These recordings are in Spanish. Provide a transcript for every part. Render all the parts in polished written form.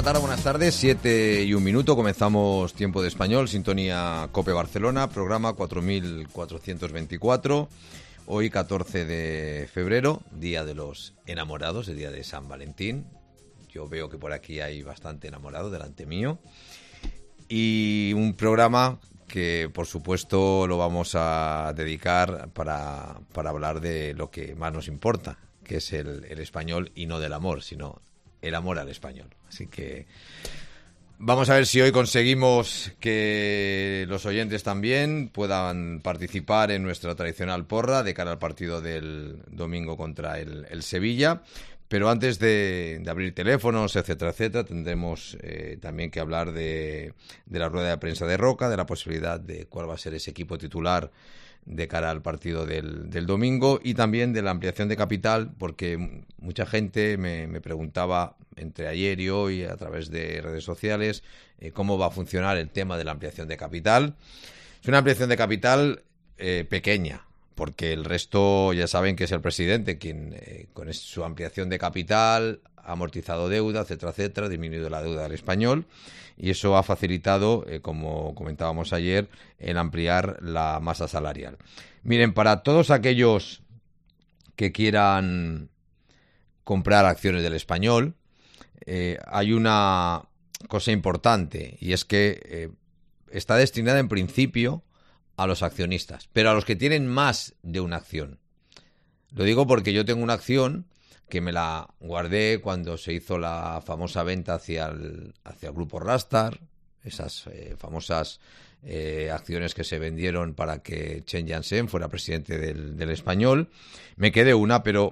tarde, buenas tardes, 7:01. Comenzamos Tiempo de Español, sintonía COPE Barcelona, programa 4424. Hoy 14 de febrero, Día de los Enamorados, el día de San Valentín. Yo veo que por aquí hay bastante enamorado delante mío. Y un programa que por supuesto lo vamos a dedicar para hablar de lo que más nos importa, que es el español, y no del amor, sino el amor al español. Así que vamos a ver si hoy conseguimos que los oyentes también puedan participar en nuestra tradicional porra de cara al partido del domingo contra el Sevilla. Pero antes de abrir teléfonos, etcétera, etcétera, tendremos también que hablar de la rueda de prensa de Roca, de la posibilidad de cuál va a ser ese equipo titular de cara al partido del domingo, y también de la ampliación de capital, porque mucha gente me preguntaba entre ayer y hoy a través de redes sociales cómo va a funcionar el tema de la ampliación de capital. Es una ampliación de capital pequeña, porque el resto ya saben que es el presidente quien con su ampliación de capital ha amortizado deuda, etcétera, etcétera, ha disminuido la deuda del español, y eso ha facilitado, como comentábamos ayer, el ampliar la masa salarial. Miren, para todos aquellos que quieran comprar acciones del español, hay una cosa importante, y es que está destinada en principio a los accionistas, pero a los que tienen más de una acción. Lo digo porque yo tengo una acción que me la guardé cuando se hizo la famosa venta hacia el grupo Rastar, esas famosas acciones que se vendieron para que Chen Yansheng fuera presidente del español. Me quedé una, pero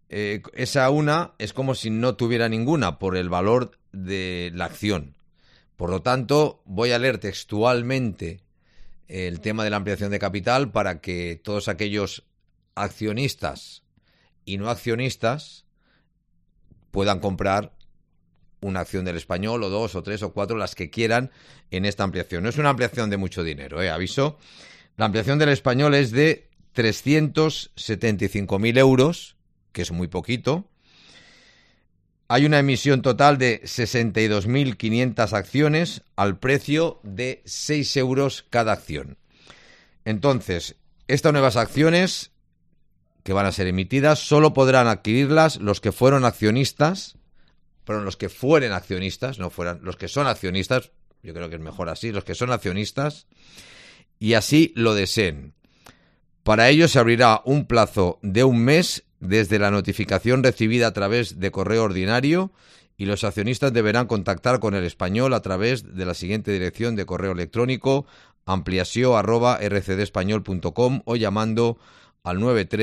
esa una es como si no tuviera ninguna por el valor de la acción. Por lo tanto, voy a leer textualmente el tema de la ampliación de capital para que todos aquellos accionistas y no accionistas puedan comprar una acción del español, o dos, o tres, o cuatro, las que quieran en esta ampliación. No es una ampliación de mucho dinero, aviso. La ampliación del español es de 375.000 euros, que es muy poquito. Hay una emisión total de 62.500 acciones al precio de 6 euros cada acción. Entonces, estas nuevas acciones que van a ser emitidas solo podrán adquirirlas los que fueron accionistas, pero los que fueren accionistas, no fueran los que son accionistas, yo creo que es mejor así, los que son accionistas y así lo deseen. Para ello se abrirá un plazo de un mes desde la notificación recibida a través de correo ordinario, y los accionistas deberán contactar con el español a través de la siguiente dirección de correo electrónico: ampliació@rcdespañol.com, o llamando al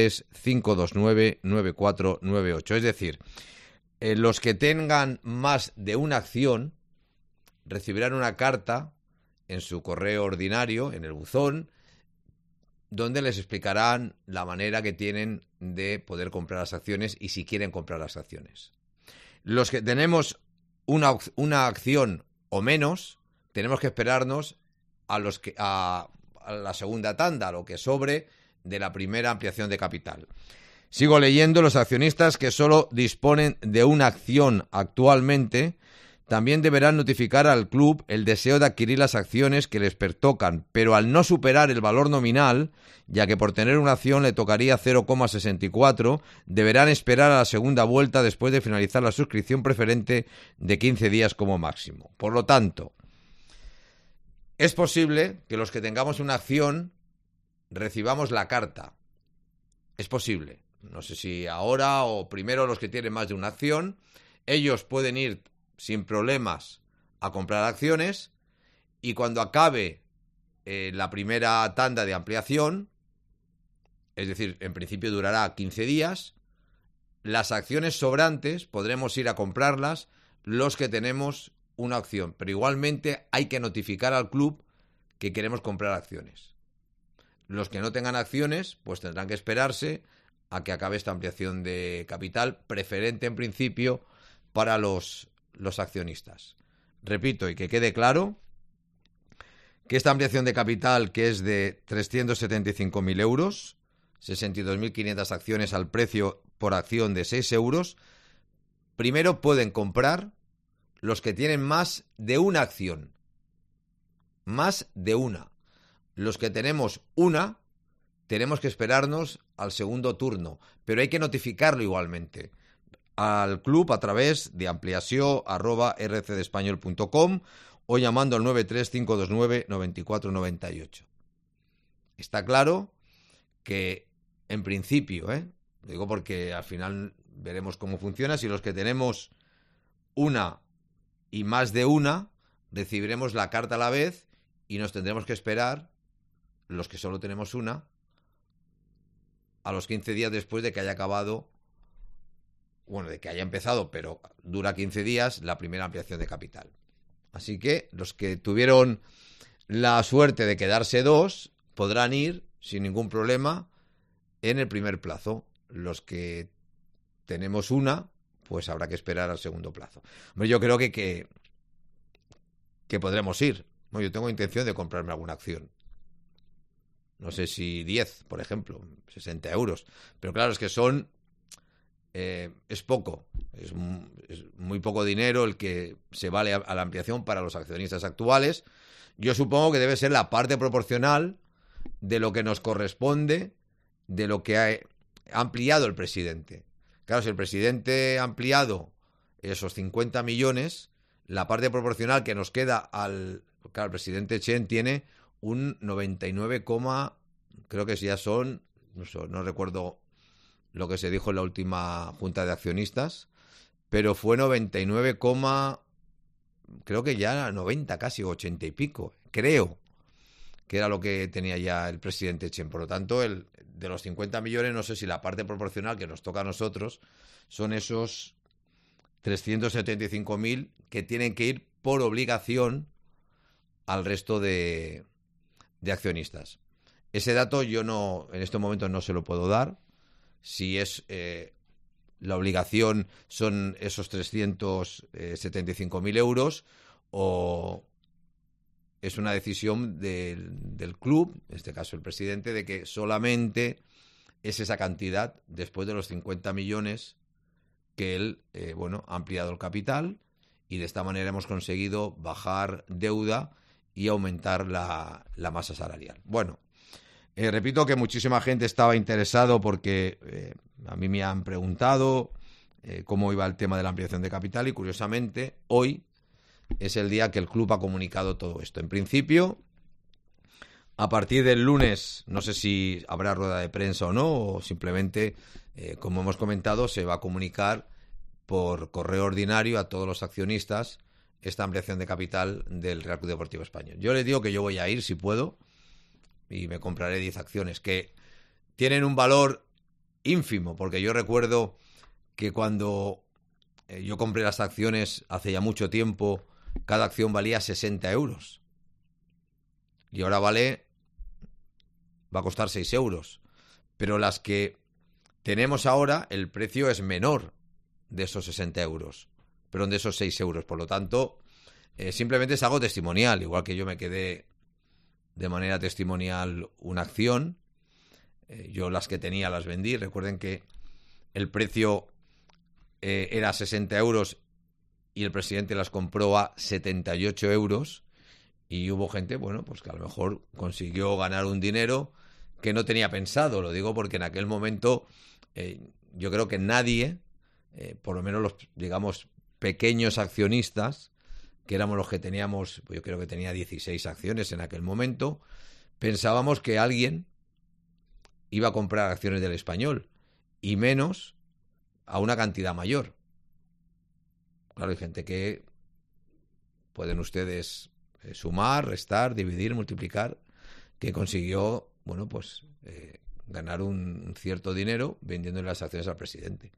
93-529-9498. Es decir, los que tengan más de una acción recibirán una carta en su correo ordinario, en el buzón, donde les explicarán la manera que tienen de poder comprar las acciones y si quieren comprar las acciones. Los que tenemos una acción o menos, tenemos que esperarnos a la segunda tanda, a lo que sobre de la primera ampliación de capital. Sigo leyendo. Los accionistas que solo disponen de una acción actualmente también deberán notificar al club el deseo de adquirir las acciones que les pertocan, pero al no superar el valor nominal, ya que por tener una acción le tocaría 0,64, deberán esperar a la segunda vuelta después de finalizar la suscripción preferente de 15 días como máximo. Por lo tanto, es posible que los que tengamos una acción recibamos la carta. Es posible. No sé si ahora o primero los que tienen más de una acción. Ellos pueden ir sin problemas a comprar acciones, y cuando acabe la primera tanda de ampliación, es decir, en principio durará 15 días, las acciones sobrantes podremos ir a comprarlas los que tenemos una acción, pero igualmente hay que notificar al club que queremos comprar acciones. Los que no tengan acciones pues tendrán que esperarse a que acabe esta ampliación de capital, preferente en principio para los accionistas. Repito, y que quede claro, que esta ampliación de capital, que es de 375.000 euros, 62.500 acciones al precio por acción de 6 euros, primero pueden comprar los que tienen más de una acción. Más de una. Los que tenemos una, tenemos que esperarnos al segundo turno, pero hay que notificarlo igualmente al club a través de ampliació@rcdespañol.com o llamando al 935299498. Está claro que, en principio, lo digo porque al final veremos cómo funciona, si los que tenemos una y más de una, recibiremos la carta a la vez y nos tendremos que esperar, los que solo tenemos una, a los 15 días después de que haya acabado, bueno, de que haya empezado, pero dura 15 días, la primera ampliación de capital. Así que los que tuvieron la suerte de quedarse dos podrán ir sin ningún problema en el primer plazo. Los que tenemos una, pues habrá que esperar al segundo plazo. Hombre, yo creo que podremos ir. Bueno, yo tengo intención de comprarme alguna acción. No sé si 10, por ejemplo, 60 euros. Pero claro, es que es poco. Es muy poco dinero el que se vale a la ampliación para los accionistas actuales. Yo supongo que debe ser la parte proporcional de lo que nos corresponde, de lo que ha ampliado el presidente. Claro, si el presidente ha ampliado esos 50 millones, la parte proporcional que nos queda claro, el presidente Chen tiene un 99, creo que ya son, no recuerdo lo que se dijo en la última junta de accionistas, pero fue 99, creo que ya 90 casi, 80 y pico, creo que era lo que tenía ya el presidente Chen. Por lo tanto, de los 50 millones, no sé si la parte proporcional que nos toca a nosotros son esos 375.000 que tienen que ir por obligación al resto de accionistas. Ese dato yo en este momento no se lo puedo dar. Si es la obligación son esos 375.000 euros o es una decisión del club, en este caso el presidente, de que solamente es esa cantidad después de los 50 millones que él ha ampliado el capital y de esta manera hemos conseguido bajar deuda y aumentar la masa salarial. Bueno, repito que muchísima gente estaba interesado porque a mí me han preguntado cómo iba el tema de la ampliación de capital y curiosamente hoy es el día que el club ha comunicado todo esto. En principio, a partir del lunes, no sé si habrá rueda de prensa o no, o simplemente, como hemos comentado, se va a comunicar por correo ordinario a todos los accionistas esta ampliación de capital del Real Club Deportivo Español. Yo les digo que yo voy a ir si puedo y me compraré 10 acciones que tienen un valor ínfimo, porque yo recuerdo que cuando yo compré las acciones hace ya mucho tiempo, cada acción valía 60 euros y ahora va a costar 6 euros, pero las que tenemos ahora el precio es menor de esos 60 euros, pero de esos 6 euros, por lo tanto simplemente es algo testimonial, igual que yo me quedé de manera testimonial una acción, yo las que tenía las vendí. Recuerden que el precio era 60 euros y el presidente las compró a 78 euros y hubo gente, bueno, pues que a lo mejor consiguió ganar un dinero que no tenía pensado. Lo digo porque en aquel momento yo creo que nadie, por lo menos los, digamos, pequeños accionistas, que éramos los que teníamos, pues yo creo que tenía 16 acciones en aquel momento, pensábamos que alguien iba a comprar acciones del Español y menos a una cantidad mayor. Claro, hay gente que pueden ustedes sumar, restar, dividir, multiplicar, que consiguió, bueno, pues ganar un cierto dinero vendiendo las acciones al presidente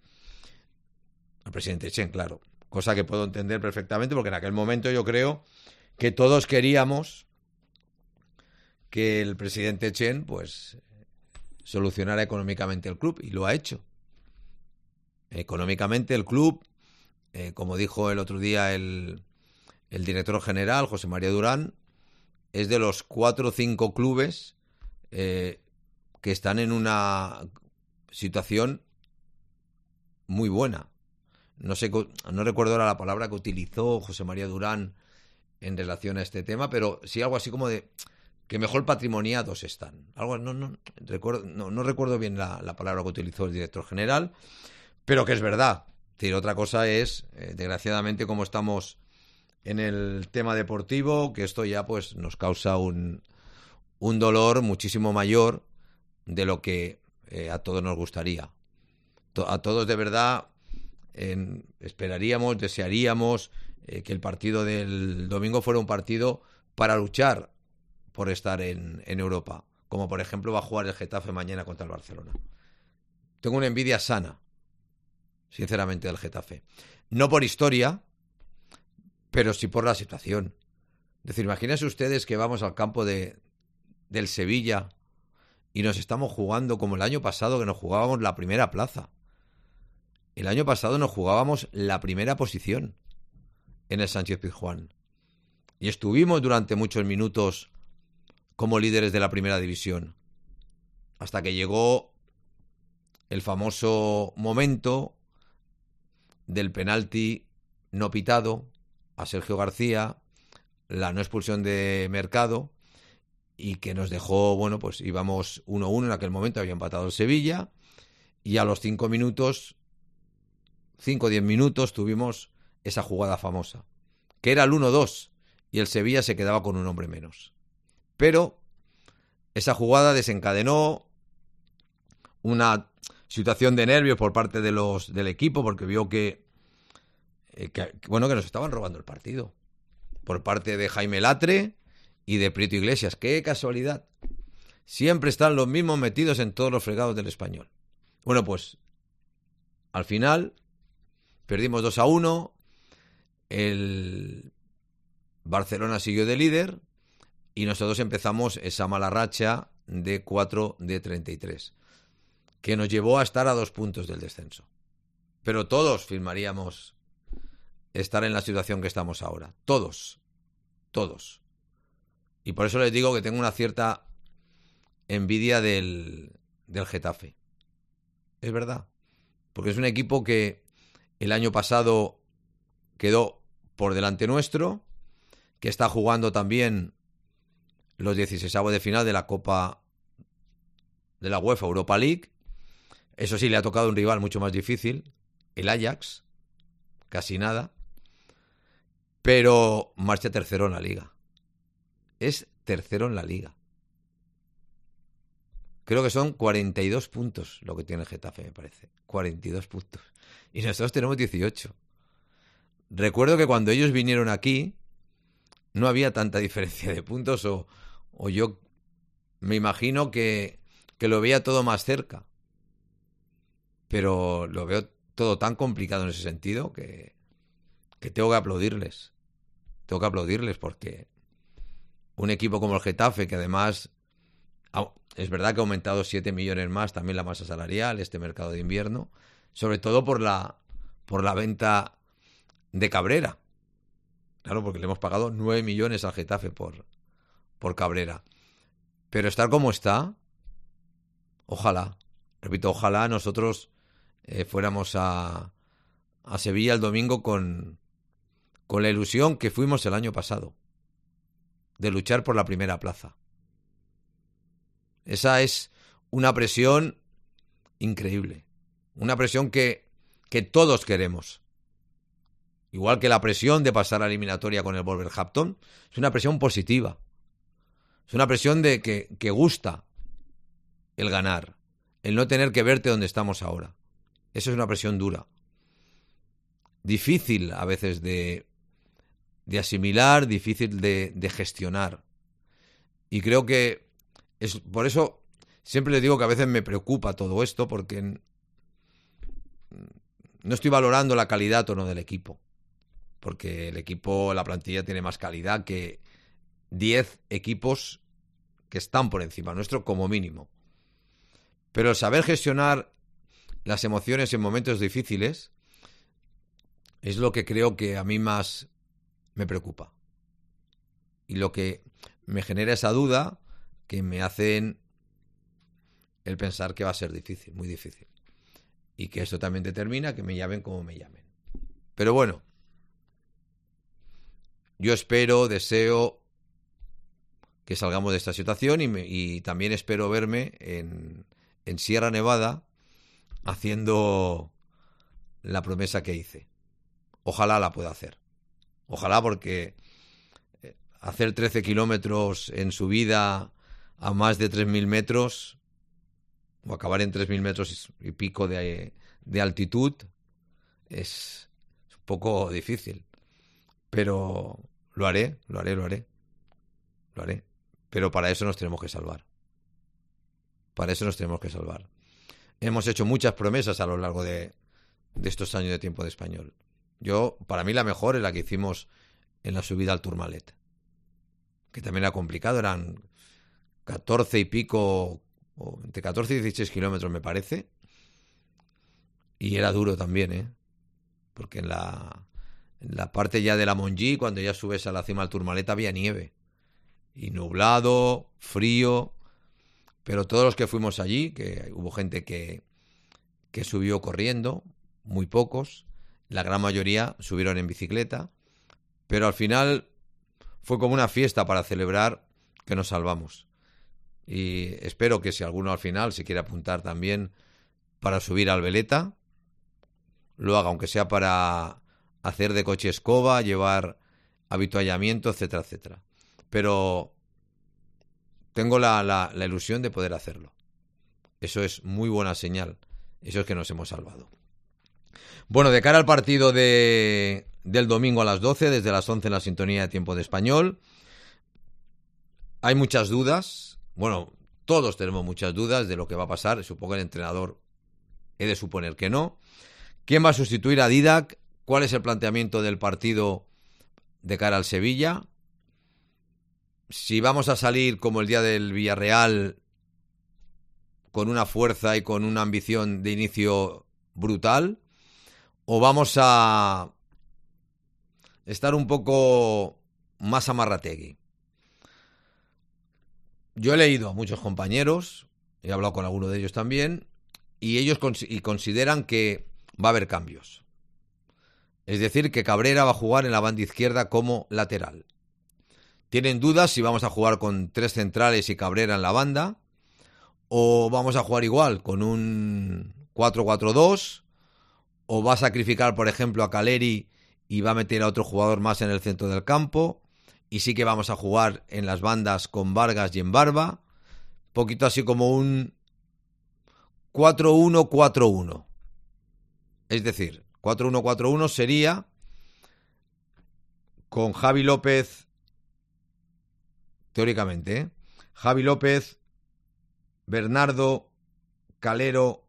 Chen, claro. Cosa que puedo entender perfectamente porque en aquel momento yo creo que todos queríamos que el presidente Chen pues solucionara económicamente el club y lo ha hecho. Económicamente el club, como dijo el otro día el director general, José María Durán, es de los 4 o 5 clubes que están en una situación muy buena. no sé, no recuerdo ahora la palabra que utilizó José María Durán en relación a este tema, pero sí algo así como de que mejor patrimoniados están. Algo, no recuerdo bien la palabra que utilizó el director general, pero que es verdad. Es decir, otra cosa es, desgraciadamente, como estamos en el tema deportivo, que esto ya pues nos causa un dolor muchísimo mayor de lo que a todos nos gustaría. A todos de verdad esperaríamos, desearíamos que el partido del domingo fuera un partido para luchar por estar en Europa, como por ejemplo va a jugar el Getafe mañana contra el Barcelona. Tengo una envidia sana, sinceramente, del Getafe. No por historia, pero sí por la situación. Es decir, imagínense ustedes que vamos al campo del Sevilla y nos estamos jugando como el año pasado, que nos jugábamos la primera plaza. El año pasado nos jugábamos la primera posición en el Sánchez-Pizjuán. Y estuvimos durante muchos minutos como líderes de la primera división. Hasta que llegó el famoso momento del penalti no pitado a Sergio García, la no expulsión de Mercado, y que nos dejó, bueno, pues íbamos 1-1 en aquel momento, había empatado el Sevilla, y a los 5 o 10 minutos tuvimos esa jugada famosa, que era el 1-2, y el Sevilla se quedaba con un hombre menos. Pero esa jugada desencadenó una situación de nervios por parte del equipo, porque vio que nos estaban robando el partido por parte de Jaime Latre y de Prieto Iglesias. ¡Qué casualidad! Siempre están los mismos metidos en todos los fregados del Español. Bueno, pues al final perdimos 2-1, el Barcelona siguió de líder y nosotros empezamos esa mala racha de 4 de 33, que nos llevó a estar a 2 puntos del descenso. Pero todos firmaríamos estar en la situación que estamos ahora. Todos. Y por eso les digo que tengo una cierta envidia del Getafe. Es verdad. Porque es un equipo que el año pasado quedó por delante nuestro, que está jugando también los 16avos de final de la Copa de la UEFA Europa League. Eso sí, le ha tocado un rival mucho más difícil, el Ajax, casi nada, pero marcha tercero en la liga. Es tercero en la liga. Creo que son 42 puntos lo que tiene el Getafe, me parece. 42 puntos. Y nosotros tenemos 18. Recuerdo que cuando ellos vinieron aquí no había tanta diferencia de puntos, o yo me imagino que lo veía todo más cerca. Pero lo veo todo tan complicado en ese sentido que tengo que aplaudirles. Tengo que aplaudirles porque un equipo como el Getafe, que además es verdad que ha aumentado 7 millones más también la masa salarial, este mercado de invierno, sobre todo por la venta de Cabrera. Claro, porque le hemos pagado 9 millones al Getafe por Cabrera. Pero estar como está, ojalá, repito, ojalá nosotros fuéramos a Sevilla el domingo con la ilusión que fuimos el año pasado, de luchar por la primera plaza. Esa es una presión increíble, una presión que todos queremos. Igual que la presión de pasar a la eliminatoria con el Wolverhampton, es una presión positiva. Es una presión de que gusta el ganar, el no tener que verte donde estamos ahora. Eso es una presión dura. Difícil a veces de asimilar, difícil de gestionar. Y creo que por eso siempre les digo que a veces me preocupa todo esto, porque no estoy valorando la calidad o no del equipo. Porque el equipo, la plantilla tiene más calidad que 10 equipos que están por encima nuestro como mínimo. Pero el saber gestionar las emociones en momentos difíciles es lo que creo que a mí más me preocupa. Y lo que me genera esa duda que me hacen el pensar que va a ser difícil, muy difícil. Y que esto también determina que me llamen como me llamen. Pero bueno, yo espero, deseo que salgamos de esta situación y también espero verme en Sierra Nevada haciendo la promesa que hice. Ojalá la pueda hacer. Ojalá, porque hacer 13 kilómetros en subida a más de 3.000 metros o acabar en 3.000 metros y pico de altitud es un poco difícil. Pero lo haré. Pero para eso nos tenemos que salvar. Hemos hecho muchas promesas a lo largo de estos años de Tiempo de Español. Para mí la mejor es la que hicimos en la subida al Tourmalet, que también era complicado, eran 14 y pico, o entre 14 y 16 kilómetros me parece, y era duro también, porque en la parte ya de la Montgí, cuando ya subes a la cima del Tourmalet, había nieve, y nublado, frío, pero todos los que fuimos allí, que hubo gente que subió corriendo, muy pocos, la gran mayoría subieron en bicicleta, pero al final fue como una fiesta para celebrar que nos salvamos. Y espero que si alguno al final se quiere apuntar también para subir al Veleta, lo haga, aunque sea para hacer de coche escoba, llevar avituallamiento, etcétera, etcétera. Pero tengo la ilusión de poder hacerlo. Eso es muy buena señal. Eso es que nos hemos salvado. Bueno, de cara al partido del domingo a las 12, desde las 11 en la sintonía de Tiempo de Español, hay muchas dudas. Bueno, todos tenemos muchas dudas de lo que va a pasar. Supongo que el entrenador he de suponer que no. ¿Quién va a sustituir a Didac? ¿Cuál es el planteamiento del partido de cara al Sevilla? Si vamos a salir como el día del Villarreal con una fuerza y con una ambición de inicio brutal, o vamos a estar un poco más amarrategui. Yo he leído a muchos compañeros, he hablado con alguno de ellos también, y ellos consideran que va a haber cambios. Es decir, que Cabrera va a jugar en la banda izquierda como lateral. Tienen dudas si vamos a jugar con 3 centrales y Cabrera en la banda, o vamos a jugar igual, con un 4-4-2, o va a sacrificar, por ejemplo, a Caleri y va a meter a otro jugador más en el centro del campo, y sí que vamos a jugar en las bandas con Vargas y en Barba, poquito así como un 4-1-4-1. Es decir, 4-1-4-1 sería con Javi López, teóricamente, Javi López, Bernardo, Calero,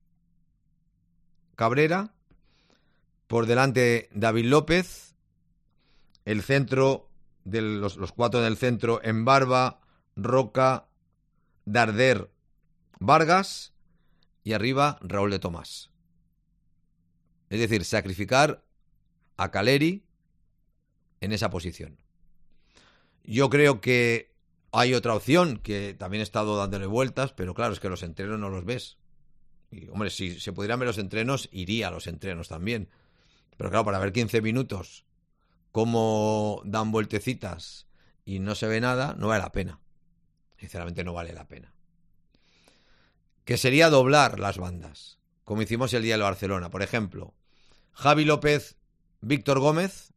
Cabrera, por delante David López, el centro de los 4 del centro en Barba, Roca, Darder, Vargas y arriba Raúl de Tomás. Es decir, sacrificar a Caleri en esa posición. Yo creo que hay otra opción que también he estado dándole vueltas, pero claro, es que los entrenos no los ves. Y, hombre, si se pudieran ver los entrenos, iría a los entrenos también. Pero claro, para ver 15 minutos cómo dan vueltecitas y no se ve nada, no vale la pena. Sinceramente no vale la pena. Que sería doblar las bandas, como hicimos el día de Barcelona. Por ejemplo, Javi López, Víctor Gómez,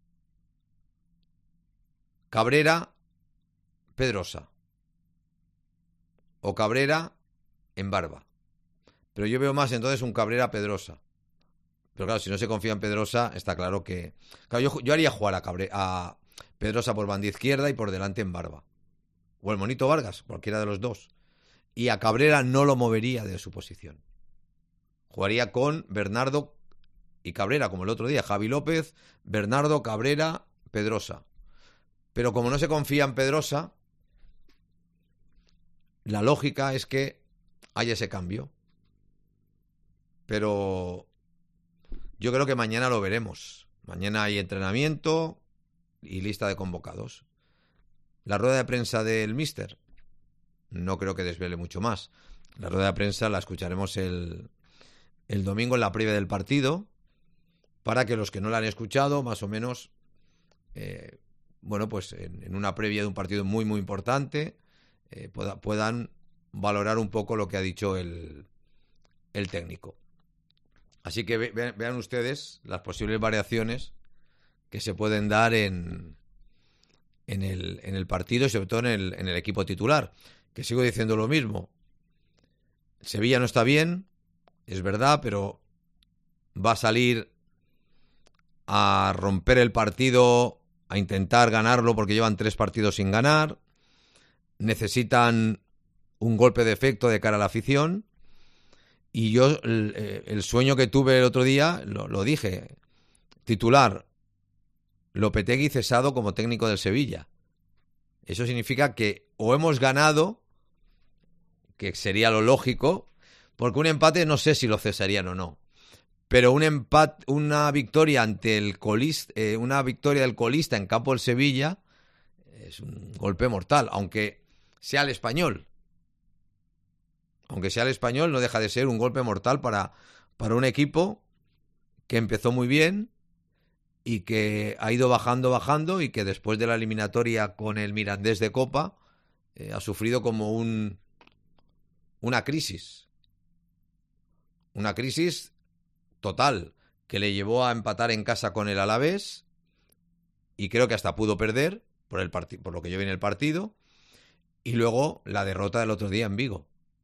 Cabrera, Pedrosa. O Cabrera en Barba. Pero yo veo más entonces un Cabrera Pedrosa. Pero claro, si no se confía en Pedrosa, está claro que... Claro, yo haría jugar a Pedrosa por banda izquierda y por delante en Barba. O el Monito Vargas, cualquiera de los dos. Y a Cabrera no lo movería de su posición. Jugaría con Bernardo y Cabrera, como el otro día. Javi López, Bernardo, Cabrera, Pedrosa. Pero como no se confía en Pedrosa, la lógica es que haya ese cambio. Pero yo creo que mañana lo veremos. Mañana hay entrenamiento y lista de convocados. La rueda de prensa del míster no creo que desvele mucho más. La rueda de prensa la escucharemos el domingo en la previa del partido para que los que no la han escuchado, más o menos, bueno, pues en una previa de un partido muy, muy importante, puedan valorar un poco lo que ha dicho el técnico. Así que vean ustedes las posibles variaciones que se pueden dar en el partido y sobre todo en el equipo titular. Que sigo diciendo lo mismo. Sevilla no está bien, es verdad, pero va a salir a romper el partido, a intentar ganarlo porque llevan 3 partidos sin ganar. Necesitan un golpe de efecto de cara a la afición. Y yo, el sueño que tuve el otro día, lo dije, titular, Lopetegui cesado como técnico del Sevilla. Eso significa que o hemos ganado, que sería lo lógico, porque un empate no sé si lo cesarían o no, pero un empate, una victoria ante el colista, una victoria del colista en campo del Sevilla es un golpe mortal, aunque sea el Español. Aunque sea el Español, no deja de ser un golpe mortal para un equipo que empezó muy bien y que ha ido bajando y que después de la eliminatoria con el Mirandés de Copa ha sufrido como una crisis. Una crisis total que le llevó a empatar en casa con el Alavés y creo que hasta pudo perder por lo que yo vi en el partido, y luego la derrota del otro día en Vigo.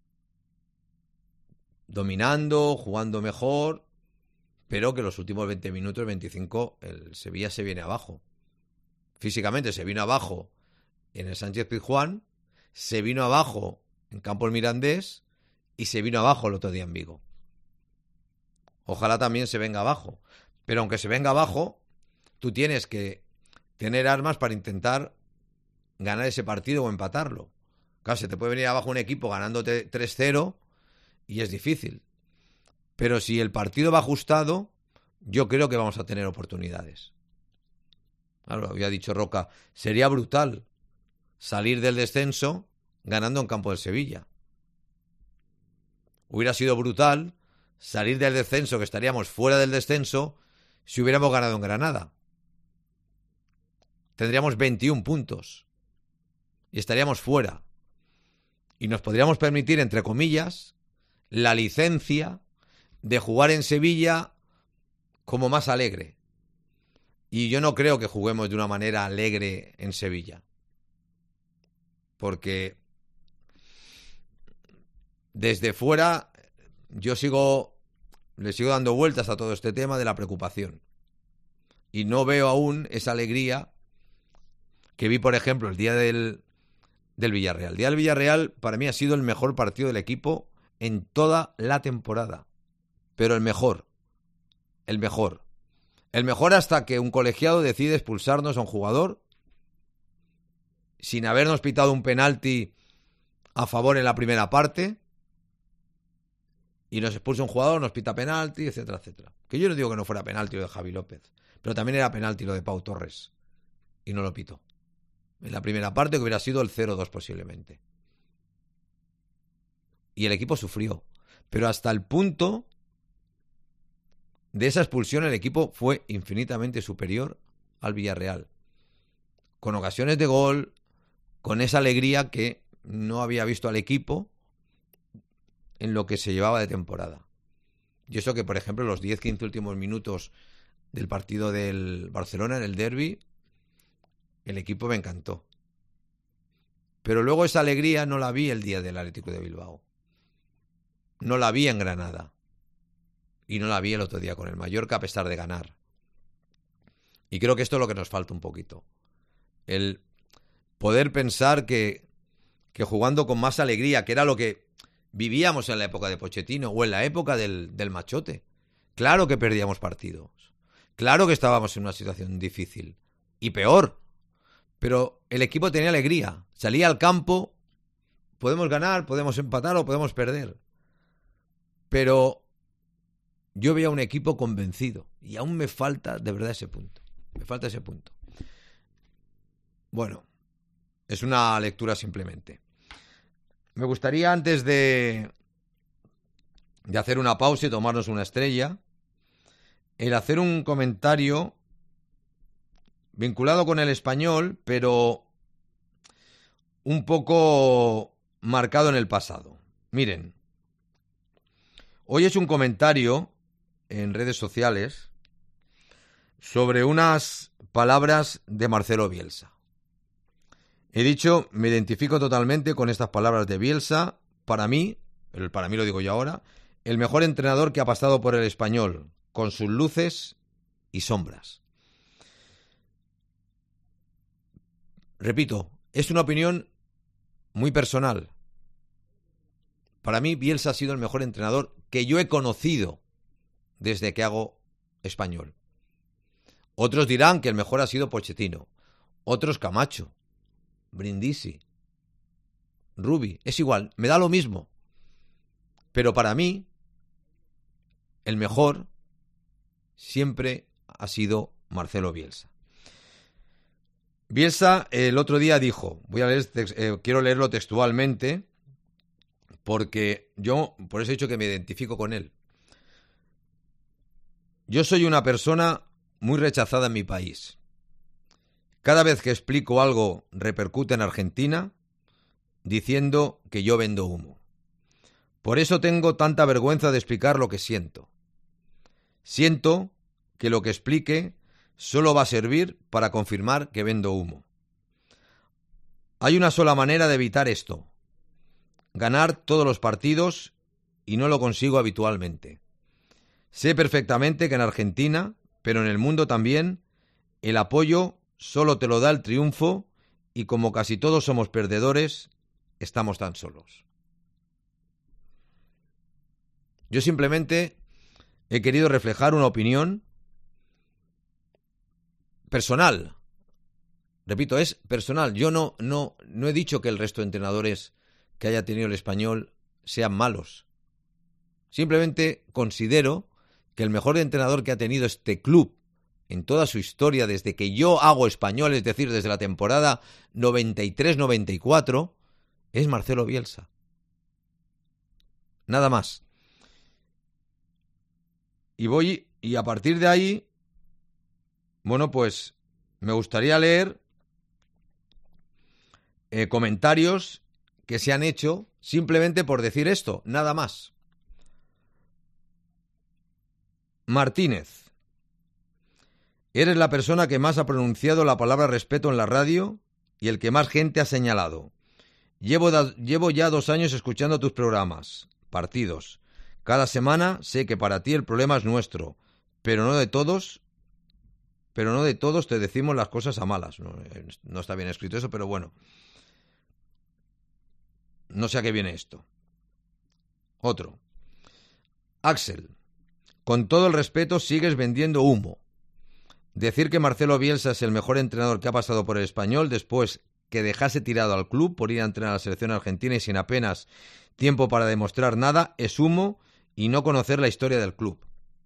Dominando, jugando mejor, pero que los últimos 20 minutos, 25, el Sevilla se viene abajo. Físicamente se vino abajo en el Sánchez-Pizjuán, se vino abajo en campo el Mirandés y se vino abajo el otro día en Vigo. Ojalá también se venga abajo. Pero aunque se venga abajo, tú tienes que tener armas para intentar ganar ese partido o empatarlo. Claro, se te puede venir abajo un equipo ganándote 3-0 y es difícil. Pero si el partido va ajustado, yo creo que vamos a tener oportunidades. Claro, había dicho Roca, sería brutal salir del descenso ganando en campo del Sevilla. Hubiera sido brutal salir del descenso, que estaríamos fuera del descenso, si hubiéramos ganado en Granada. Tendríamos 21 puntos y estaríamos fuera. Y nos podríamos permitir, entre comillas, la licencia de jugar en Sevilla como más alegre. Y yo no creo que juguemos de una manera alegre en Sevilla. Porque desde fuera yo le sigo dando vueltas a todo este tema de la preocupación. Y no veo aún esa alegría que vi, por ejemplo, el día del Villarreal. El día del Villarreal para mí ha sido el mejor partido del equipo en toda la temporada. Pero el mejor. El mejor. El mejor hasta que un colegiado decide expulsarnos a un jugador sin habernos pitado un penalti a favor en la primera parte. Y nos expulsa un jugador, nos pita penalti, etcétera, etcétera. Que yo no digo que no fuera penalti lo de Javi López, pero también era penalti lo de Pau Torres. Y no lo pitó. En la primera parte, que hubiera sido el 0-2 posiblemente. Y el equipo sufrió. Pero hasta el punto de esa expulsión, el equipo fue infinitamente superior al Villarreal. Con ocasiones de gol, con esa alegría que no había visto al equipo en lo que se llevaba de temporada. Y eso que, por ejemplo, los 10-15 últimos minutos del partido del Barcelona en el derbi, el equipo me encantó. Pero luego esa alegría no la vi el día del Atlético de Bilbao. No la vi en Granada. Y no la vi el otro día con el Mallorca a pesar de ganar. Y creo que esto es lo que nos falta un poquito. El poder pensar que jugando con más alegría, que era lo que vivíamos en la época de Pochettino o en la época del Machote. Claro que perdíamos partidos. Claro que estábamos en una situación difícil. Y peor. Pero el equipo tenía alegría. Salía al campo. Podemos ganar, podemos empatar o podemos perder. Pero yo veía un equipo convencido. Y aún me falta de verdad ese punto. Me falta ese punto. Bueno, es una lectura simplemente. Me gustaría, antes de hacer una pausa y tomarnos una estrella, el hacer un comentario vinculado con el Español, pero un poco marcado en el pasado. Miren, hoy he hecho un comentario en redes sociales sobre unas palabras de Marcelo Bielsa. He dicho, me identifico totalmente con estas palabras de Bielsa. Para mí lo digo yo ahora, el mejor entrenador que ha pasado por el Español, con sus luces y sombras. Repito, es una opinión muy personal. Para mí, Bielsa ha sido el mejor entrenador que yo he conocido desde que hago Español. Otros dirán que el mejor ha sido Pochettino, otros Camacho, Brindisi, Rubi. Es igual, me da lo mismo. Pero para mí, el mejor siempre ha sido Marcelo Bielsa. Bielsa el otro día dijo, quiero leerlo textualmente, porque yo, por eso he dicho que me identifico con él. Yo soy una persona muy rechazada en mi país. Cada vez que explico algo repercute en Argentina diciendo que yo vendo humo. Por eso tengo tanta vergüenza de explicar lo que siento. Siento que lo que explique solo va a servir para confirmar que vendo humo. Hay una sola manera de evitar esto: ganar todos los partidos, y no lo consigo habitualmente. Sé perfectamente que en Argentina, pero en el mundo también, el apoyo solo te lo da el triunfo, y como casi todos somos perdedores, estamos tan solos. Yo simplemente he querido reflejar una opinión personal. Repito, es personal. Yo no he dicho que el resto de entrenadores que haya tenido el Español sean malos. Simplemente considero que el mejor entrenador que ha tenido este club en toda su historia, desde que yo hago Español, es decir, desde la temporada 93-94, es Marcelo Bielsa. Nada más. Y a partir de ahí, bueno, pues me gustaría leer comentarios que se han hecho simplemente por decir esto, nada más. Martínez: eres la persona que más ha pronunciado la palabra respeto en la radio y el que más gente ha señalado. Llevo ya 2 años escuchando tus programas, partidos. Cada semana sé que para ti el problema es nuestro, pero no de todos te decimos las cosas a malas. No está bien escrito eso, pero bueno. No sé a qué viene esto. Otro. Axel: con todo el respeto, sigues vendiendo humo. Decir que Marcelo Bielsa es el mejor entrenador que ha pasado por el Español después que dejase tirado al club por ir a entrenar a la selección argentina y sin apenas tiempo para demostrar nada es humo y no conocer la historia del club.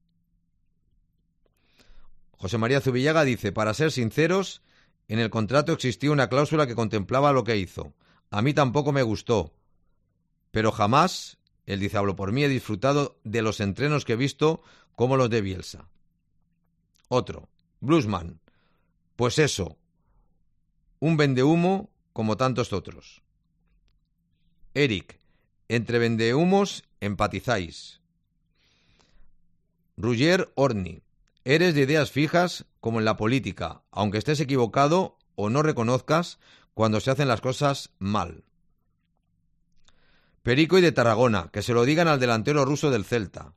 José María Zubillaga dice: para ser sinceros, en el contrato existía una cláusula que contemplaba lo que hizo. A mí tampoco me gustó, pero jamás, él dice, hablo por mí, he disfrutado de los entrenos que he visto como los de Bielsa. Otro. Bluesman: pues eso, un vendehumo como tantos otros. Eric: entre vendehumos empatizáis. Roger Orni: eres de ideas fijas como en la política, aunque estés equivocado o no reconozcas cuando se hacen las cosas mal. Perico y de Tarragona: que se lo digan al delantero ruso del Celta.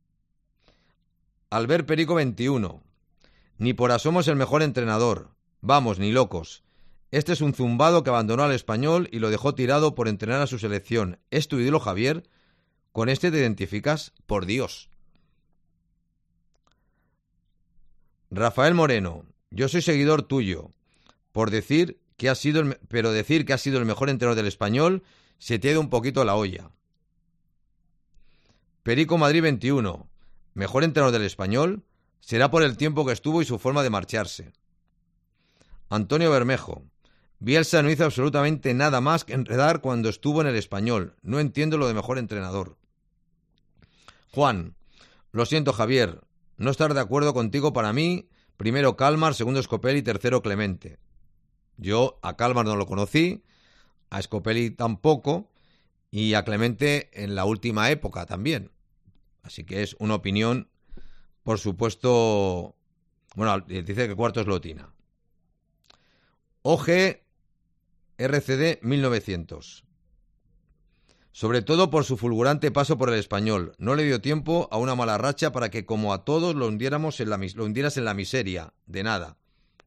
Albert Perico 21: ni por asomo es el mejor entrenador. Vamos, ni locos. Este es un zumbado que abandonó al Español y lo dejó tirado por entrenar a su selección. ¿Es tu ídolo, Javier? ¿Con este te identificas? Por Dios. Rafael Moreno: yo soy seguidor tuyo. Decir que ha sido el mejor entrenador del Español se te ha ido un poquito la olla. Perico Madrid 21: mejor entrenador del Español será por el tiempo que estuvo y su forma de marcharse. Antonio Bermejo: Bielsa no hizo absolutamente nada más que enredar cuando estuvo en el Español. No entiendo lo de mejor entrenador. Juan: lo siento, Javier, no estar de acuerdo contigo para mí, primero Kalmar, segundo Scopelli, tercero Clemente. Yo a Kalmar no lo conocí, a Scopelli tampoco, y a Clemente en la última época también. Así que es una opinión, por supuesto... Bueno, dice que cuarto es Lotina. OG RCD 1900. Sobre todo por su fulgurante paso por el Español. No le dio tiempo a una mala racha para que, como a todos, lo hundieras en la miseria. De nada.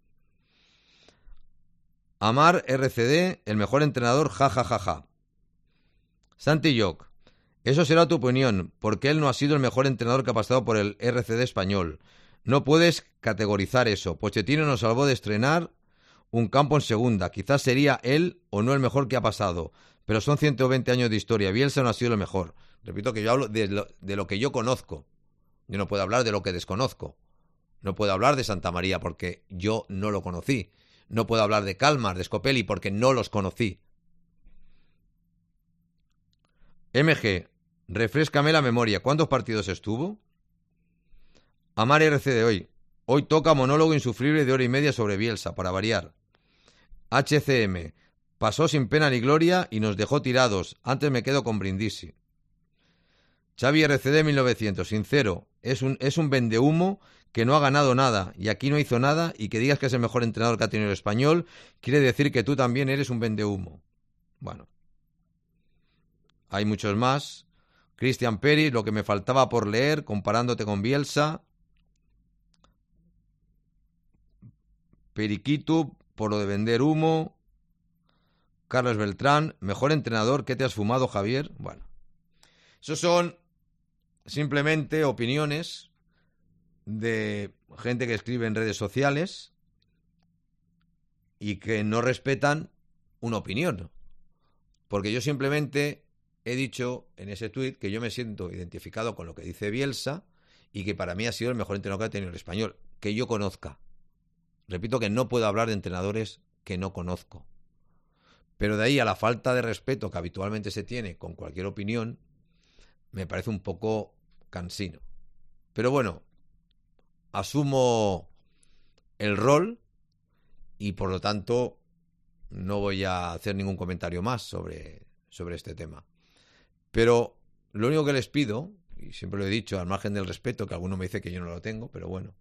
Amar RCD, el mejor entrenador, jajajaja. Santi Lloc. Eso será tu opinión, porque él no ha sido el mejor entrenador que ha pasado por el RCD español. No puedes categorizar eso. Pochettino nos salvó de estrenar un campo en segunda. Quizás sería él o no el mejor que ha pasado. Pero son 120 años de historia. Bielsa no ha sido el mejor. Repito que yo hablo de lo que yo conozco. Yo no puedo hablar de lo que desconozco. No puedo hablar de Santa María porque yo no lo conocí. No puedo hablar de Kalmar, de Scopelli porque no los conocí. MG, refréscame la memoria. ¿Cuántos partidos estuvo? Amar RC de hoy. Hoy toca monólogo insufrible de hora y media sobre Bielsa, para variar. HCM. Pasó sin pena ni gloria y nos dejó tirados. Antes me quedo con Brindisi. Xavi RCD 1900. Sincero, es un vendehumo que no ha ganado nada y aquí no hizo nada, y que digas que es el mejor entrenador que ha tenido el Español quiere decir que tú también eres un vendehumo. Bueno. Hay muchos más. Cristian Pérez, lo que me faltaba por leer, comparándote con Bielsa. Periquito, por lo de vender humo. Carlos Beltrán, mejor entrenador, ¿qué te has fumado, Javier? Bueno, esos son simplemente opiniones de gente que escribe en redes sociales y que no respetan una opinión. Porque yo simplemente he dicho en ese tuit que yo me siento identificado con lo que dice Bielsa y que para mí ha sido el mejor entrenador que ha tenido el Español, que yo conozca. Repito que no puedo hablar de entrenadores que no conozco. Pero de ahí a la falta de respeto que habitualmente se tiene con cualquier opinión, me parece un poco cansino. Pero bueno, asumo el rol y por lo tanto no voy a hacer ningún comentario más sobre este tema. Pero lo único que les pido, y siempre lo he dicho al margen del respeto, que alguno me dice que yo no lo tengo, pero bueno,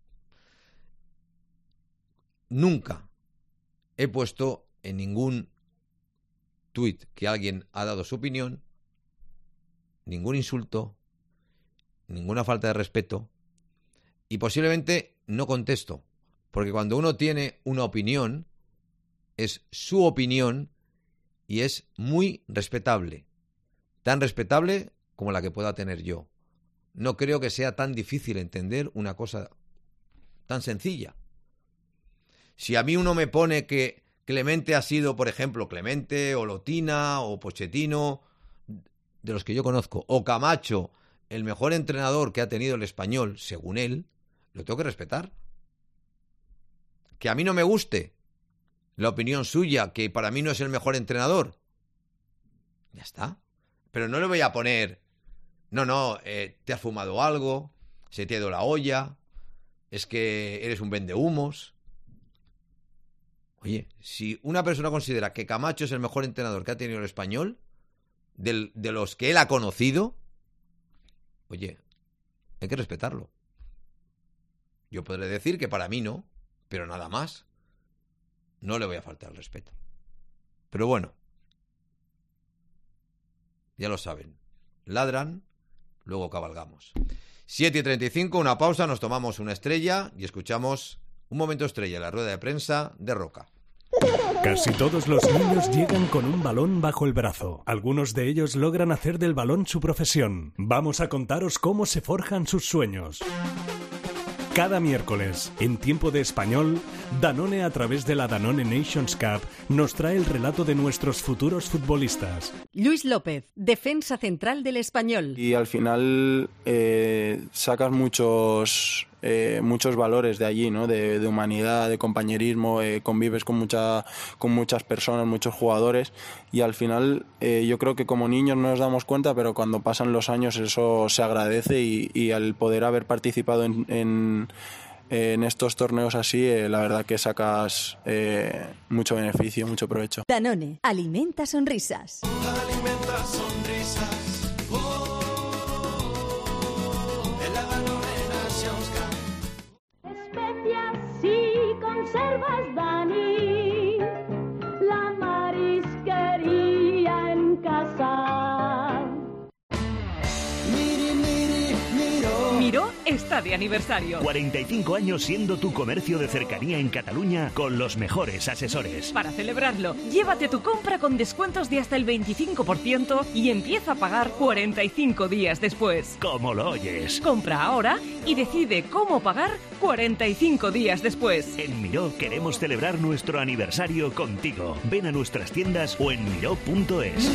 nunca he puesto en ningún tuit que alguien ha dado su opinión ningún insulto, ninguna falta de respeto, y posiblemente no contesto, porque cuando uno tiene una opinión es su opinión y es muy respetable, tan respetable como la que pueda tener yo. No creo que sea tan difícil entender una cosa tan sencilla. Si a mí uno me pone que Clemente ha sido, por ejemplo, Clemente o Lotina o Pochettino, de los que yo conozco, o Camacho, el mejor entrenador que ha tenido el Español, según él, lo tengo que respetar. Que a mí no me guste la opinión suya, que para mí no es el mejor entrenador, ya está. Pero no le voy a poner, te has fumado algo, se te ha ido la olla, es que eres un vendehumos. Oye, si una persona considera que Camacho es el mejor entrenador que ha tenido el Español, de los que él ha conocido, oye, hay que respetarlo. Yo podré decir que para mí no, pero nada más. No le voy a faltar el respeto. Pero bueno, ya lo saben. Ladran, luego cabalgamos. 7:35, una pausa, nos tomamos una estrella y escuchamos un momento estrella, la rueda de prensa de Roca. Casi todos los niños llegan con un balón bajo el brazo. Algunos de ellos logran hacer del balón su profesión. Vamos a contaros cómo se forjan sus sueños. Cada miércoles, en Tiempo de Español, Danone, a través de la Danone Nations Cup, nos trae el relato de nuestros futuros futbolistas. Luis López, defensa central del Español. Y al final sacas muchos valores de allí, ¿no? De humanidad, de compañerismo, convives con muchas personas, muchos jugadores, y al final yo creo que como niños no nos damos cuenta, pero cuando pasan los años eso se agradece, y al poder haber participado en estos torneos así, la verdad que sacas mucho beneficio, mucho provecho. Danone, alimenta sonrisas. Alimenta sonrisas. Especias y conservas, Dani, la marisquería en casa. Miró está de aniversario. 45 años siendo tu comercio de cercanía en Cataluña con los mejores asesores. Para celebrarlo, llévate tu compra con descuentos de hasta el 25% y empieza a pagar 45 días después. Como lo oyes. Compra ahora y decide cómo pagar 45 días después. En Miró queremos celebrar nuestro aniversario contigo. Ven a nuestras tiendas o en miró.es.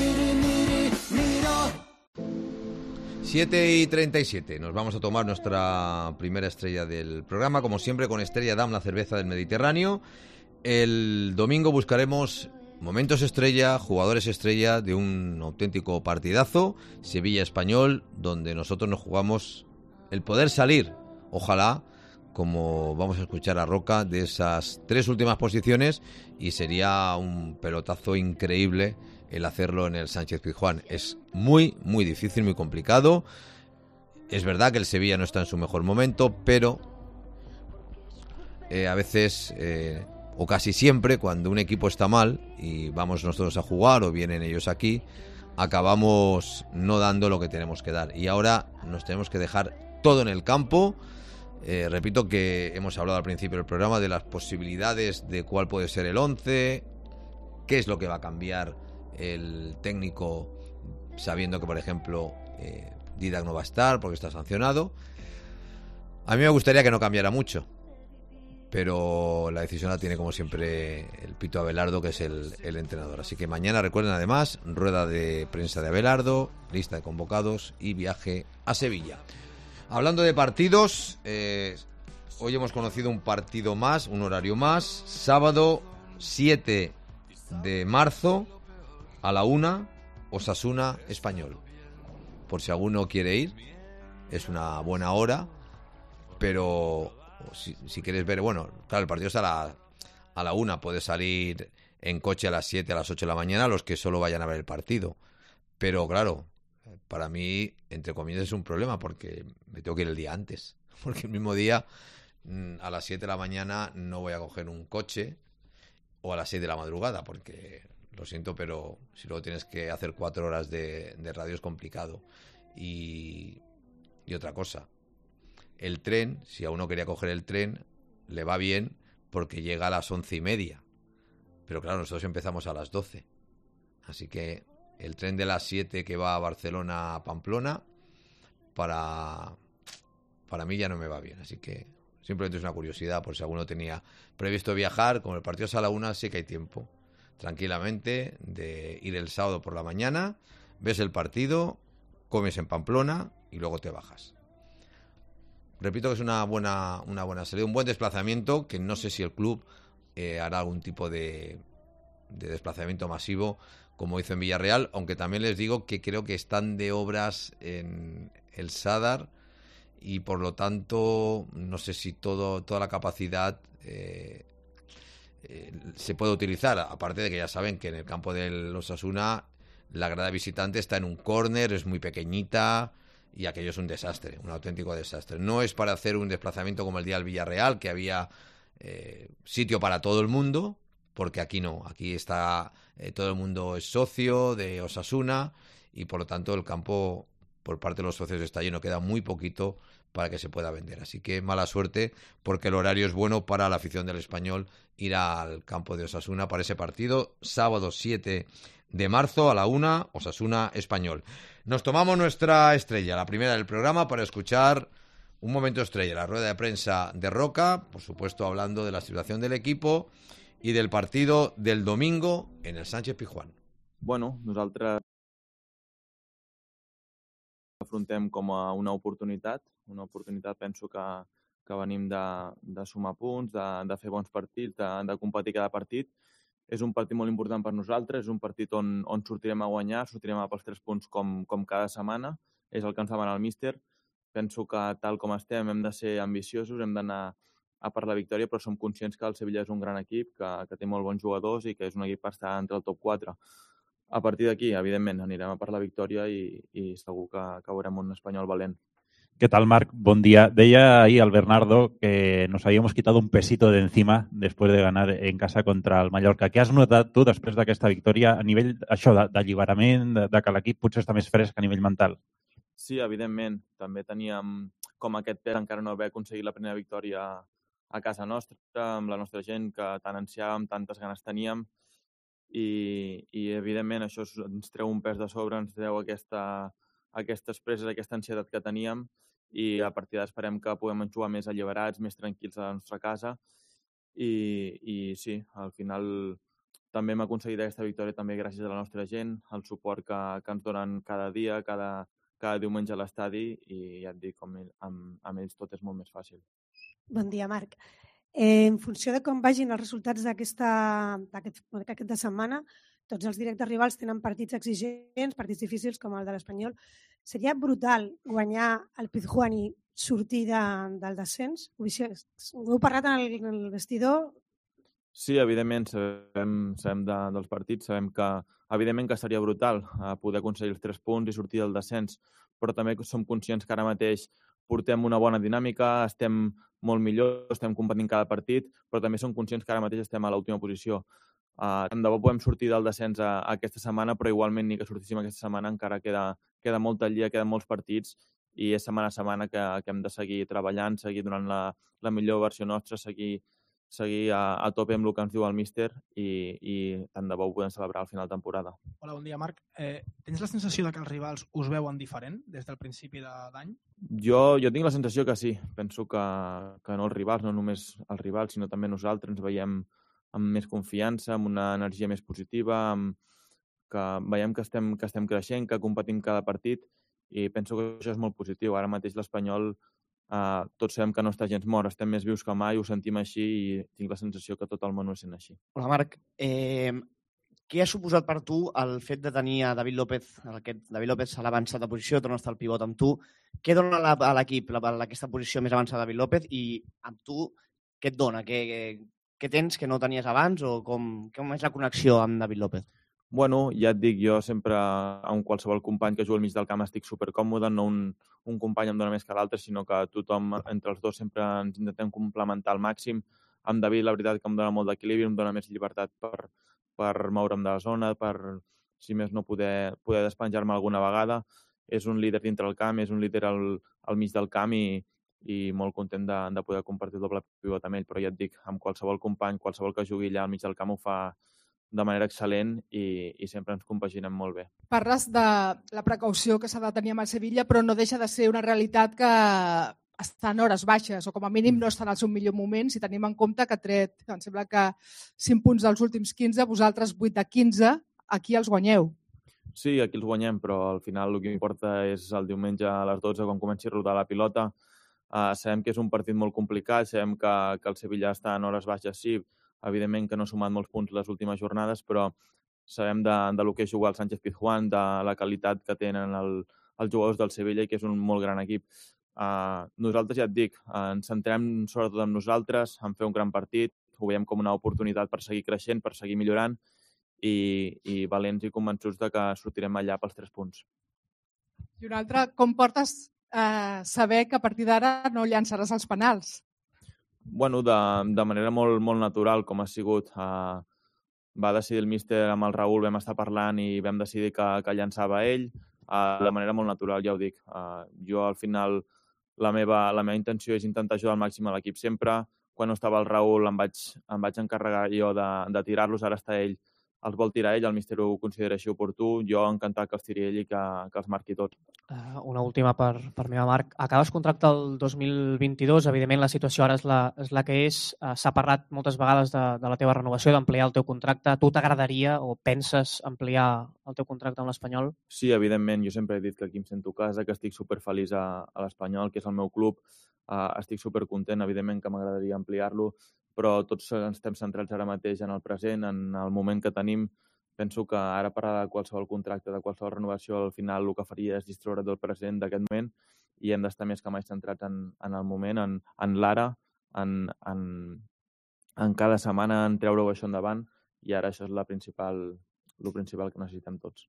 7:37. Nos vamos a tomar nuestra primera estrella del programa, como siempre con Estrella Damm, la cerveza del Mediterráneo. El domingo buscaremos momentos estrella, jugadores estrella de un auténtico partidazo, Sevilla-Español, donde nosotros nos jugamos el poder salir, ojalá, como vamos a escuchar a Roca, de esas 3 últimas posiciones, y sería un pelotazo increíble el hacerlo en el Sánchez-Pizjuán. Es muy, muy difícil, muy complicado. Es verdad que el Sevilla no está en su mejor momento, pero a veces, o casi siempre, cuando un equipo está mal y vamos nosotros a jugar o vienen ellos aquí, acabamos no dando lo que tenemos que dar. Y ahora nos tenemos que dejar todo en el campo. Repito que hemos hablado al principio del programa de las posibilidades de cuál puede ser el 11, qué es lo que va a cambiar el técnico, sabiendo que, por ejemplo, Didac no va a estar porque está sancionado. A mí me gustaría que no cambiara mucho, pero la decisión la tiene, como siempre, el Pito Abelardo, que es el entrenador. Así que mañana, recuerden, además, rueda de prensa de Abelardo, lista de convocados y viaje a Sevilla. Hablando de partidos, hoy hemos conocido un partido más, un horario más. Sábado 7 de marzo a la 1, Osasuna Español. Por si alguno quiere ir, es una buena hora, pero si quieres ver, bueno, claro, el partido es a la 1, puedes salir en coche a las 7, a las 8 de la mañana, los que solo vayan a ver el partido. Pero claro, para mí, entre comillas, es un problema porque me tengo que ir el día antes. Porque el mismo día, a las 7 de la mañana, no voy a coger un coche, o a las 6 de la madrugada, porque lo siento, pero si luego tienes que hacer 4 horas de radio es complicado. Y otra cosa, el tren, si a uno quería coger el tren, le va bien porque llega a las 11:30. Pero claro, nosotros empezamos a las 12. Así que el tren de las 7 que va a Barcelona a Pamplona, para mí ya no me va bien. Así que simplemente es una curiosidad, por si alguno tenía previsto viajar. Como el partido es a la 1, sí que hay tiempo tranquilamente de ir el sábado por la mañana, ves el partido, comes en Pamplona y luego te bajas. Repito que es una buena salida, un buen desplazamiento, que no sé si el club hará algún tipo de desplazamiento masivo como hizo en Villarreal, aunque también les digo que creo que están de obras en el Sadar y por lo tanto no sé si toda la capacidad se puede utilizar, aparte de que ya saben que en el campo del Osasuna la grada visitante está en un córner, es muy pequeñita y aquello es un desastre, un auténtico desastre. No es para hacer un desplazamiento como el día del Villarreal, que había sitio para todo el mundo, porque aquí no, aquí está todo el mundo es socio de Osasuna y por lo tanto el campo por parte de los socios está lleno, queda muy poquito para que se pueda vender. Así que mala suerte, porque el horario es bueno para la afición del Español ir al campo de Osasuna para ese partido, sábado 7 de marzo a la 1, Osasuna Español. Nos tomamos nuestra estrella, la primera del programa, para escuchar un momento estrella, la rueda de prensa de Roca, por supuesto hablando de la situación del equipo y del partido del domingo en el Sánchez-Pizjuán. Bueno, nosaltres afrontem com a una oportunitat. Una oportunitat, penso que venim de sumar punts, de fer bons partits, de competir cada partit. És un partit molt important per nosaltres, és un partit on sortirem a guanyar, sortirem a pels 3 punts com cada setmana. És el que ens demana el míster. Penso que tal com estem hem de ser ambiciosos, hem d'anar a per la victòria, però som conscients que el Sevilla és un gran equip, que té molt bons jugadors i que és un equip per estar entre el top 4. A partir d'aquí, evidentment, anirem a per la victòria i segur que veurem un Espanyol valent. ¿Qué tal, Marc? Buen día. Deia ahí al Bernardo que nos habíamos quitado un pesito de encima después de ganar en casa contra el Mallorca. Què has notat tu després d'aquesta victòria a nivell d'alliberament, de que l'equip potser està més fresc a nivell mental? Sí, evidentment. També teníem com aquest pes encara no haver aconseguit la primera victòria a casa nostra, amb la nostra gent, que tant ansiàvem, tantes ganes teníem. I evidentment, això ens treu un pes de sobre, ens treu aquestes preses, aquesta ansietat que teníem i a partir d'ara esperem que puguem jugar més alliberats, més tranquils a la nostra casa i sí, al final també hem aconseguit aquesta victòria també gràcies a la nostra gent, el suport que ens donen cada dia, cada diumenge a l'estadi i ja et dic, amb ells tot és molt més fàcil. Bon dia, Marc. En funció de com vagin els resultats d'aquest de setmana, tots els directes rivals tenen partits exigents, partits difícils com el de l'Espanyol. Seria brutal guanyar el Pizjuán i sortir del descens? Ho heu parlat en el vestidor? Sí, evidentment, sabem dels partits, sabem que evidentment que seria brutal poder aconseguir els 3 punts i sortir del descens, però també som conscients que ara mateix portem una bona dinàmica, estem molt millor, estem competint cada partit, però també som conscients que ara mateix estem a l'última posició. Tant de bo podem sortir del descens aquesta setmana, però igualment ni que sortíssim aquesta setmana encara queda molta llia, queden molts partits i és setmana a setmana que hem de seguir treballant, seguir donant la millor versió nostra, seguir a tope amb el que ens diu el míster i tant de bo ho podem celebrar al final de temporada. Hola, bon dia, Marc. Tens la sensació que els rivals us veuen diferent des del principi d'any? Jo tinc la sensació que sí. Penso que no els rivals, no només els rivals, sinó també nosaltres ens veiem amb més confiança, amb una energia més positiva, que veiem que estem creixent, que competim cada partit i penso que això és molt positiu. Ara mateix l'Espanyol tots sabem que no està gens mort, estem més vius que mai, ho sentim així i tinc la sensació que tot el món ho sent així. Hola, Marc. Què ha suposat per tu el fet de tenir a David López a l'avançada posició, torna a estar el pivot amb tu? Què dona a l'equip aquesta posició més avançada de David López i amb tu què et dona? Què tens que no tenies abans o com és la connexió amb David López? Bueno, ja et dic, jo sempre amb qualsevol company que juga al mig del camp estic supercòmode, no un company em dona més que l'altre, sinó que tothom, entre els dos, sempre ens intentem complementar al màxim. Amb David, la veritat que em dona molt d'equilibri, em dona més llibertat per moure'm de la zona, per, si més no, poder despenjar-me alguna vegada. És un líder dintre el camp, és un líder al mig del camp i molt content de poder compartir el doble pivot amb ell, però ja et dic, amb qualsevol company, qualsevol que jugui allà al mig del camp ho fa de manera excel·lent i sempre ens compaginem molt bé. Parles de la precaució que s'ha de tenir amb el Sevilla, però no deixa de ser una realitat que està en hores baixes o com a mínim no està en el seu millor moment si tenim en compte que ha tret, em sembla que 5 punts dels últims 15, vosaltres 8 de 15, aquí els guanyeu. Sí, aquí els guanyem, però al final el que importa és el diumenge a les 12 quan comenci a rodar la pilota. Sabem que és un partit molt complicat, sabem que el Sevilla està en hores baixes, sí, evidentment que no ha sumat molts punts les últimes jornades, però sabem de lo que és jugar al Sánchez Pizjuán, de la qualitat que tenen els jugadors del Sevilla i que és un molt gran equip. Nosaltres, ja et dic, ens centrem sobretot en nosaltres, en fer un gran partit, ho veiem com una oportunitat per seguir creixent, per seguir millorant i valents i convençuts de que sortirem allà pels 3 punts. I una altra, com portes saber que a partir d'ara no llançaràs els penals? Bueno, de manera molt, molt natural, com ha sigut. Va decidir el míster amb el Raül, vam estar parlant i vam decidir que llançava ell. De manera molt natural, ja ho dic. Jo, al final, la meva intenció és intentar ajudar al màxim a l'equip sempre. Quan no estava el Raül em vaig encarregar jo de tirar-los, ara està ell els vol tirar ell, el míster ho considera així oportú, jo encantat que els tiri ell i que els marqui tots. Una última per meva, Marc. Acabes contracte el 2022, evidentment la situació ara és la que és. S'ha parlat moltes vegades de la teva renovació, d'ampliar el teu contracte. A tu t'agradaria o penses ampliar el teu contracte amb l'Espanyol? Sí, evidentment, jo sempre he dit que aquí em sento a casa, que estic superfeliç a l'Espanyol, que és el meu club. Estic supercontent, evidentment que m'agradaria ampliar-lo, però tots estem centrats ara mateix en el present, en el moment que tenim. Penso que ara parlar de qualsevol contracte, de qualsevol renovació, al final el que faria és distreure del present d'aquest moment i hem d'estar més que mai centrats en el moment, en l'ara, en cada setmana, en treure-ho això endavant i ara això és el principal que necessitem tots.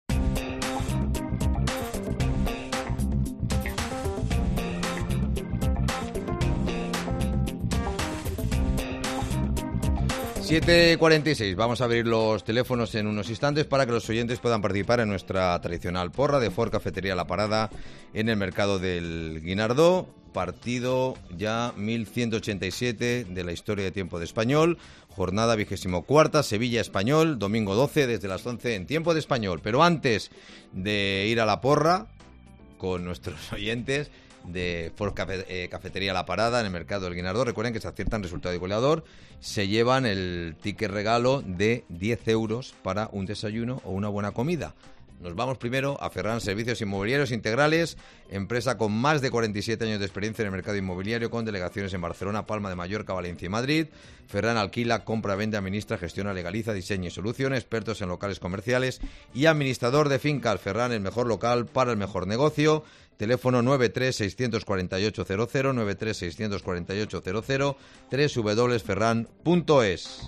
7:46. Vamos a abrir los teléfonos en unos instantes para que los oyentes puedan participar en nuestra tradicional porra de Ford Cafetería La Parada en el mercado del Guinardó. Partido ya 1187 de la historia de tiempo de Español. Jornada 24ª, Sevilla-Español, domingo 12 desde las 11 en tiempo de Español. Pero antes de ir a la porra con nuestros oyentes de Ford Cafetería La Parada en el mercado del Guinardó, recuerden que si aciertan resultado y goleador se llevan el ticket regalo de 10 euros para un desayuno o una buena comida. Nos vamos primero a Ferran Servicios Inmobiliarios Integrales, empresa con más de 47 años de experiencia en el mercado inmobiliario, con delegaciones en Barcelona, Palma de Mallorca, Valencia y Madrid. Ferran alquila, compra, vende, administra, gestiona, legaliza, diseña y soluciona, expertos en locales comerciales y administrador de fincas. Ferran, el mejor local para el mejor negocio. Teléfono 93-648-00, 93-648-00, www.ferran.es.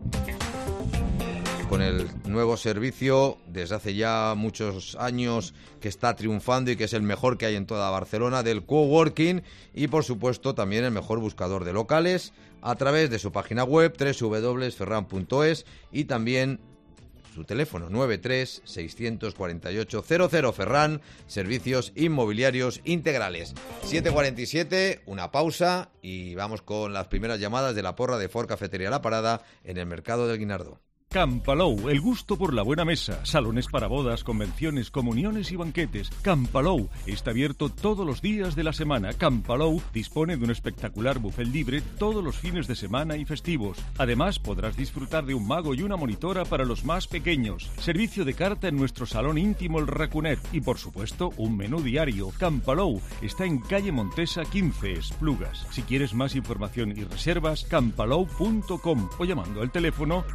Con el nuevo servicio, desde hace ya muchos años, que está triunfando y que es el mejor que hay en toda Barcelona, del coworking, y por supuesto también el mejor buscador de locales a través de su página web www.ferran.es y también su teléfono 93-648-00. Ferran, servicios inmobiliarios integrales. 7:47, una pausa y vamos con las primeras llamadas de la porra de Ford Cafetería La Parada en el mercado del Guinardó. Campalou, el gusto por la buena mesa, salones para bodas, convenciones, comuniones y banquetes. Campalou está abierto todos los días de la semana. Campalou dispone de un espectacular buffet libre todos los fines de semana y festivos. Además, podrás disfrutar de un mago y una monitora para los más pequeños. Servicio de carta en nuestro salón íntimo El Raconet y, por supuesto, un menú diario. Campalou está en calle Montesa 15, Esplugas. Si quieres más información y reservas, campalou.com o llamando al teléfono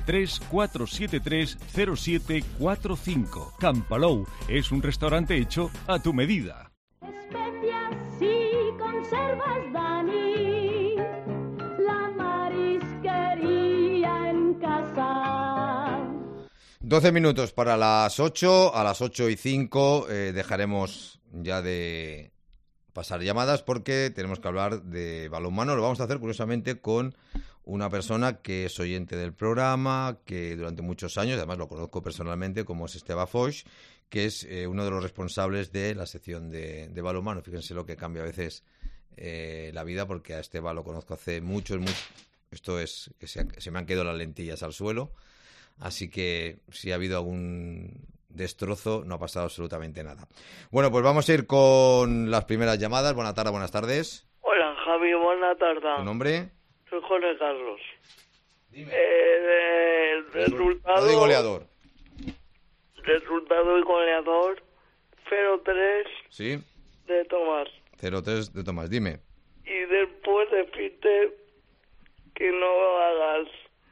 93-473-0745. Campalou es un restaurante hecho a tu medida. Especias y conservas, Dani, la marisquería en casa. 12 minutos para las 8, a las 8:05 dejaremos ya de pasar llamadas porque tenemos que hablar de balonmano. Lo vamos a hacer curiosamente con una persona que es oyente del programa, que durante muchos años, además lo conozco personalmente, como es Esteba Foix, que es uno de los responsables de la sección de balonmano. Fíjense lo que cambia a veces la vida, porque a Esteba lo conozco hace mucho. Esto es que se me han quedado las lentillas al suelo, así que si ha habido algún destrozo, no ha pasado absolutamente nada. Bueno, pues vamos a ir con las primeras llamadas. Buenas tardes. Hola, Javi, buena tarde. ¿Tu nombre? Soy Jorge Carlos. Dime. Resultado y goleador. Resultado y goleador 0-3 Sí. de Tomás. 0-3 de Tomás, dime. Y después decirte que no hagas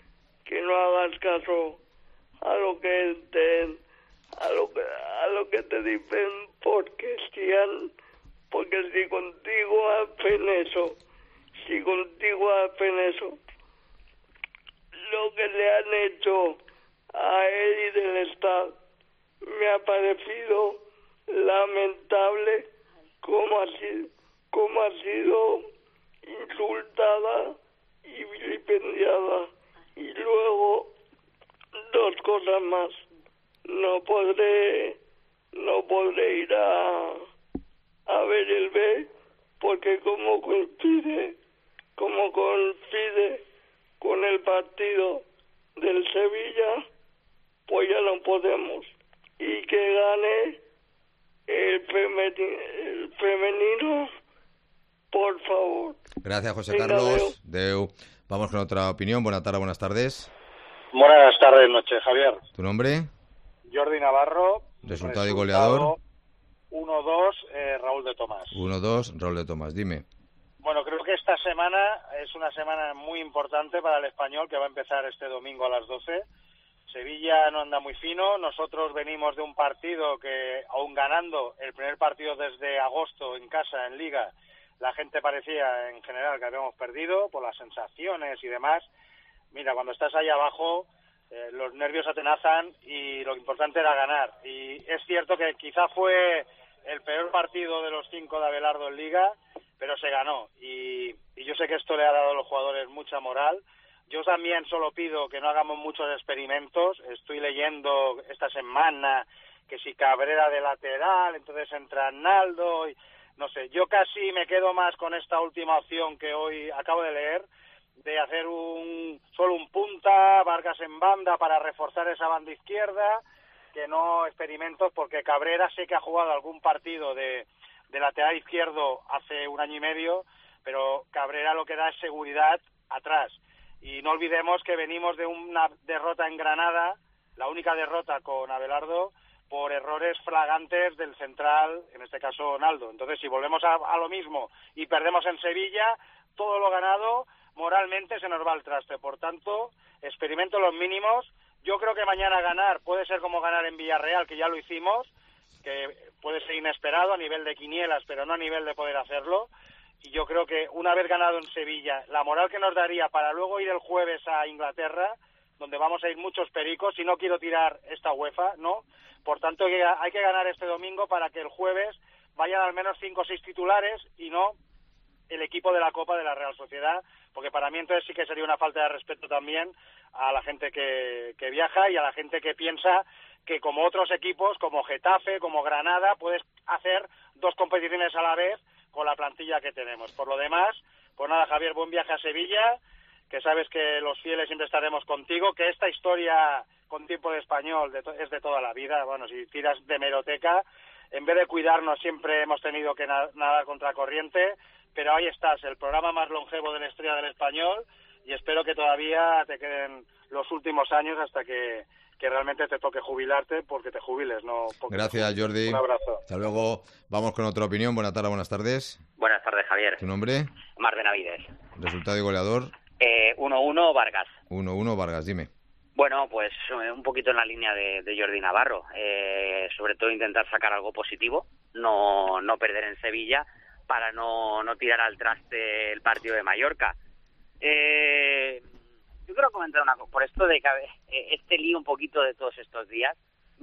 caso a lo que te dicen, porque si contigo hacen eso, lo que le han hecho a él y del Estado me ha parecido lamentable, cómo ha sido insultada y vilipendiada. Y luego, dos cosas más. No podré ir a ver el B porque como coincide con el partido del Sevilla, pues ya no podemos. Y que gane el femenino, por favor. Gracias, José Venga, Carlos. Deu. Vamos con otra opinión. Buenas tardes, buenas tardes. Buenas tardes, noches, Javier. ¿Tu nombre? Jordi Navarro. Resultado y goleador. 1-2, Raúl de Tomás. 1-2, Raúl de Tomás. Dime. Bueno, creo que esta semana es una semana muy importante para el Español, que va a empezar este domingo a las 12. Sevilla no anda muy fino. Nosotros venimos de un partido que, aún ganando el primer partido desde agosto en casa, en Liga, la gente parecía en general que habíamos perdido por las sensaciones y demás. Mira, cuando estás ahí abajo, los nervios atenazan y lo importante era ganar. Y es cierto que quizá fue el peor partido de los 5 de Abelardo en Liga, pero se ganó. Y yo sé que esto le ha dado a los jugadores mucha moral. Yo también solo pido que no hagamos muchos experimentos. Estoy leyendo esta semana que si Cabrera de lateral, entonces entra Naldo. Y, no sé, yo casi me quedo más con esta última opción que hoy acabo de leer, de hacer solo un punta, Vargas en banda para reforzar esa banda izquierda, que no experimentos, porque Cabrera sé que ha jugado algún partido de lateral izquierdo hace 1 año y medio, pero Cabrera lo que da es seguridad atrás. Y no olvidemos que venimos de una derrota en Granada, la única derrota con Abelardo, por errores flagantes del central, en este caso Naldo. Entonces, si volvemos a lo mismo y perdemos en Sevilla, todo lo ganado moralmente se nos va al traste. Por tanto, experimento los mínimos. Yo creo que mañana ganar puede ser como ganar en Villarreal, que ya lo hicimos, que puede ser inesperado a nivel de quinielas, pero no a nivel de poder hacerlo. Y yo creo que una vez ganado en Sevilla, la moral que nos daría para luego ir el jueves a Inglaterra, donde vamos a ir muchos pericos, y no quiero tirar esta UEFA, ¿no? Por tanto, hay que ganar este domingo para que el jueves vayan al menos 5 o 6 titulares y no el equipo de la Copa de la Real Sociedad, porque para mí entonces sí que sería una falta de respeto también a la gente que viaja y a la gente que piensa que como otros equipos, como Getafe, como Granada, puedes hacer 2 competiciones a la vez con la plantilla que tenemos. Por lo demás, pues nada, Javier, buen viaje a Sevilla, que sabes que los fieles siempre estaremos contigo, que esta historia con tiempo de español es de toda la vida. Bueno, si tiras de hemeroteca, en vez de cuidarnos siempre hemos tenido que nadar contra corriente, pero ahí estás, el programa más longevo de la historia del español, y espero que todavía te queden los últimos años hasta que realmente te toque jubilarte, porque te jubiles, no porque Gracias, Jordi. Un abrazo. Hasta luego. Vamos con otra opinión. Buenas tardes, buenas tardes. Buenas tardes, Javier. ¿Tu nombre? Mar Benavides. Resultado y goleador. 1-1, Vargas. 1-1, Vargas, dime. Bueno, pues un poquito en la línea de Jordi Navarro. Sobre todo intentar sacar algo positivo, no perder en Sevilla, para no tirar al traste el partido de Mallorca. Yo quiero comentar una cosa, por esto de que este lío un poquito de todos estos días,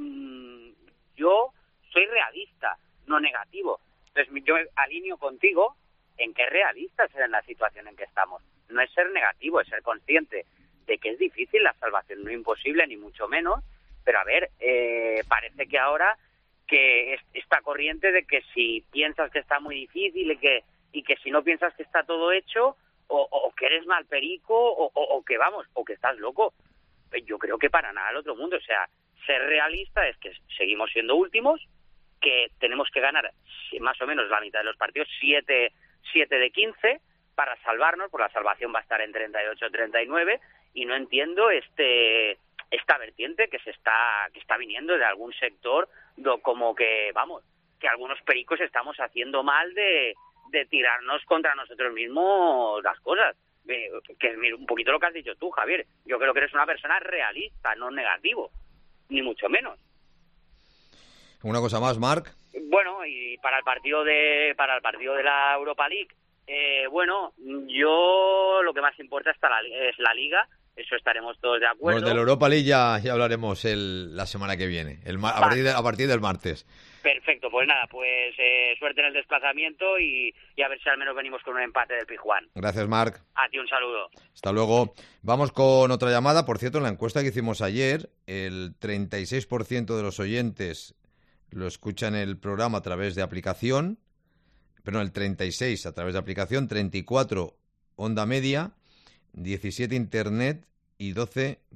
yo soy realista, no negativo. Entonces yo me alineo contigo en que es realista ser en la situación en que estamos. No es ser negativo, es ser consciente de que es difícil, la salvación no es imposible, ni mucho menos, pero a ver, parece que ahora que esta corriente de que si piensas que está muy difícil y que si no piensas que está todo hecho, o que eres mal perico, o que vamos, o que estás loco. Yo creo que para nada al otro mundo. O sea, ser realista es que seguimos siendo últimos, que tenemos que ganar más o menos la mitad de los partidos, 7 de 15, para salvarnos, porque la salvación va a estar en 38-39, y no entiendo esta vertiente que está viniendo de algún sector, como que, vamos, que algunos pericos estamos haciendo mal de tirarnos contra nosotros mismos las cosas. Que es un poquito lo que has dicho tú, Javier. Yo creo que eres una persona realista, no negativo, ni mucho menos. ¿Una cosa más, Marc? Bueno, y para el partido de la Europa League, bueno, yo lo que más importa es la Liga. Eso estaremos todos de acuerdo. Los de la Europa League ya hablaremos la semana que viene, a partir del martes. Perfecto, pues nada, pues suerte en el desplazamiento y a ver si al menos venimos con un empate del Pijuán. Gracias, Marc. A ti un saludo. Hasta luego. Vamos con otra llamada. Por cierto, en la encuesta que hicimos ayer, el 36% de los oyentes lo escuchan el programa a través de aplicación, perdón, el 36% a través de aplicación, 34% onda media, 17% internet y 12%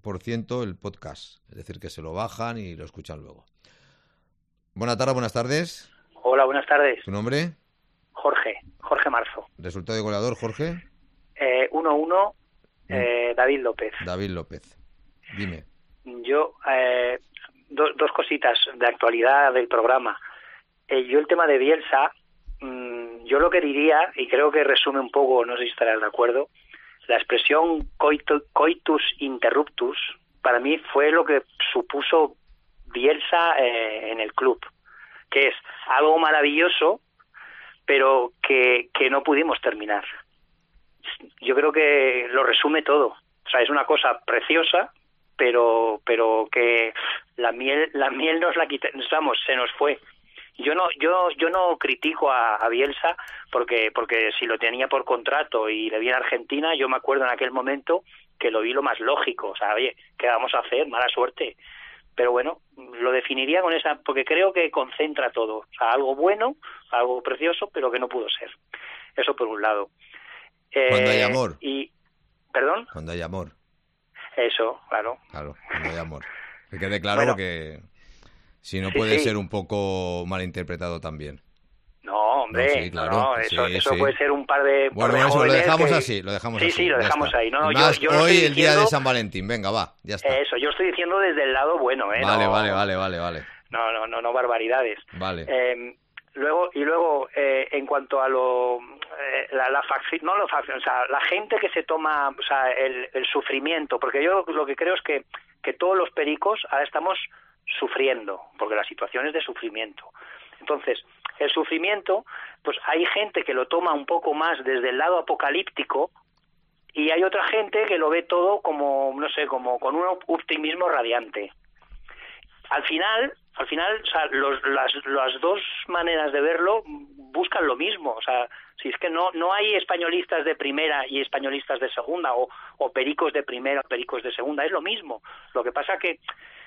100% el podcast, es decir, que se lo bajan y lo escuchan luego. Buenas tardes. Hola, buenas tardes. ¿Tu nombre? Jorge Marzo. ¿Resultado de goleador, Jorge? 1-1, David López. David López. Dime. Yo, dos cositas de actualidad del programa. Yo el tema de Bielsa, yo lo que diría, y creo que resume un poco, no sé si estarás de acuerdo, la expresión coitus interruptus, para mí fue lo que supuso Bielsa en el club, que es algo maravilloso, pero que no pudimos terminar. Yo creo que lo resume todo. O sea, es una cosa preciosa, pero que la miel nos la quitamos, se nos fue. Yo no critico a Bielsa porque si lo tenía por contrato y le vi en Argentina, yo me acuerdo en aquel momento que lo vi lo más lógico. O sea, oye, ¿qué vamos a hacer? Mala suerte. Pero bueno, lo definiría con esa, porque creo que concentra todo. O sea, algo bueno, algo precioso, pero que no pudo ser. Eso por un lado. Cuando hay amor. ¿Perdón? Cuando hay amor. Eso, claro. Claro, cuando hay amor. Que quede claro que si no puede ser un poco malinterpretado también. No, hombre, no, sí, claro, eso puede ser un par de Bueno, eso lo dejamos así, lo dejamos así. Sí, lo dejamos ahí. No, más yo hoy el día de San Valentín, venga, va, ya está. Eso, yo estoy diciendo desde el lado bueno, ¿eh? Vale. No barbaridades. Vale. Luego, en cuanto a la facción, o sea, la gente que se toma, o sea, el sufrimiento, porque yo lo que creo es que todos los pericos ahora estamos sufriendo, porque la situación es de sufrimiento. Entonces, el sufrimiento, pues hay gente que lo toma un poco más desde el lado apocalíptico y hay otra gente que lo ve todo como, no sé, como con un optimismo radiante. Al final, o sea, las dos maneras de verlo buscan lo mismo. O sea, si es que no hay españolistas de primera y españolistas de segunda, o pericos de primera o pericos de segunda, es lo mismo. Lo que pasa que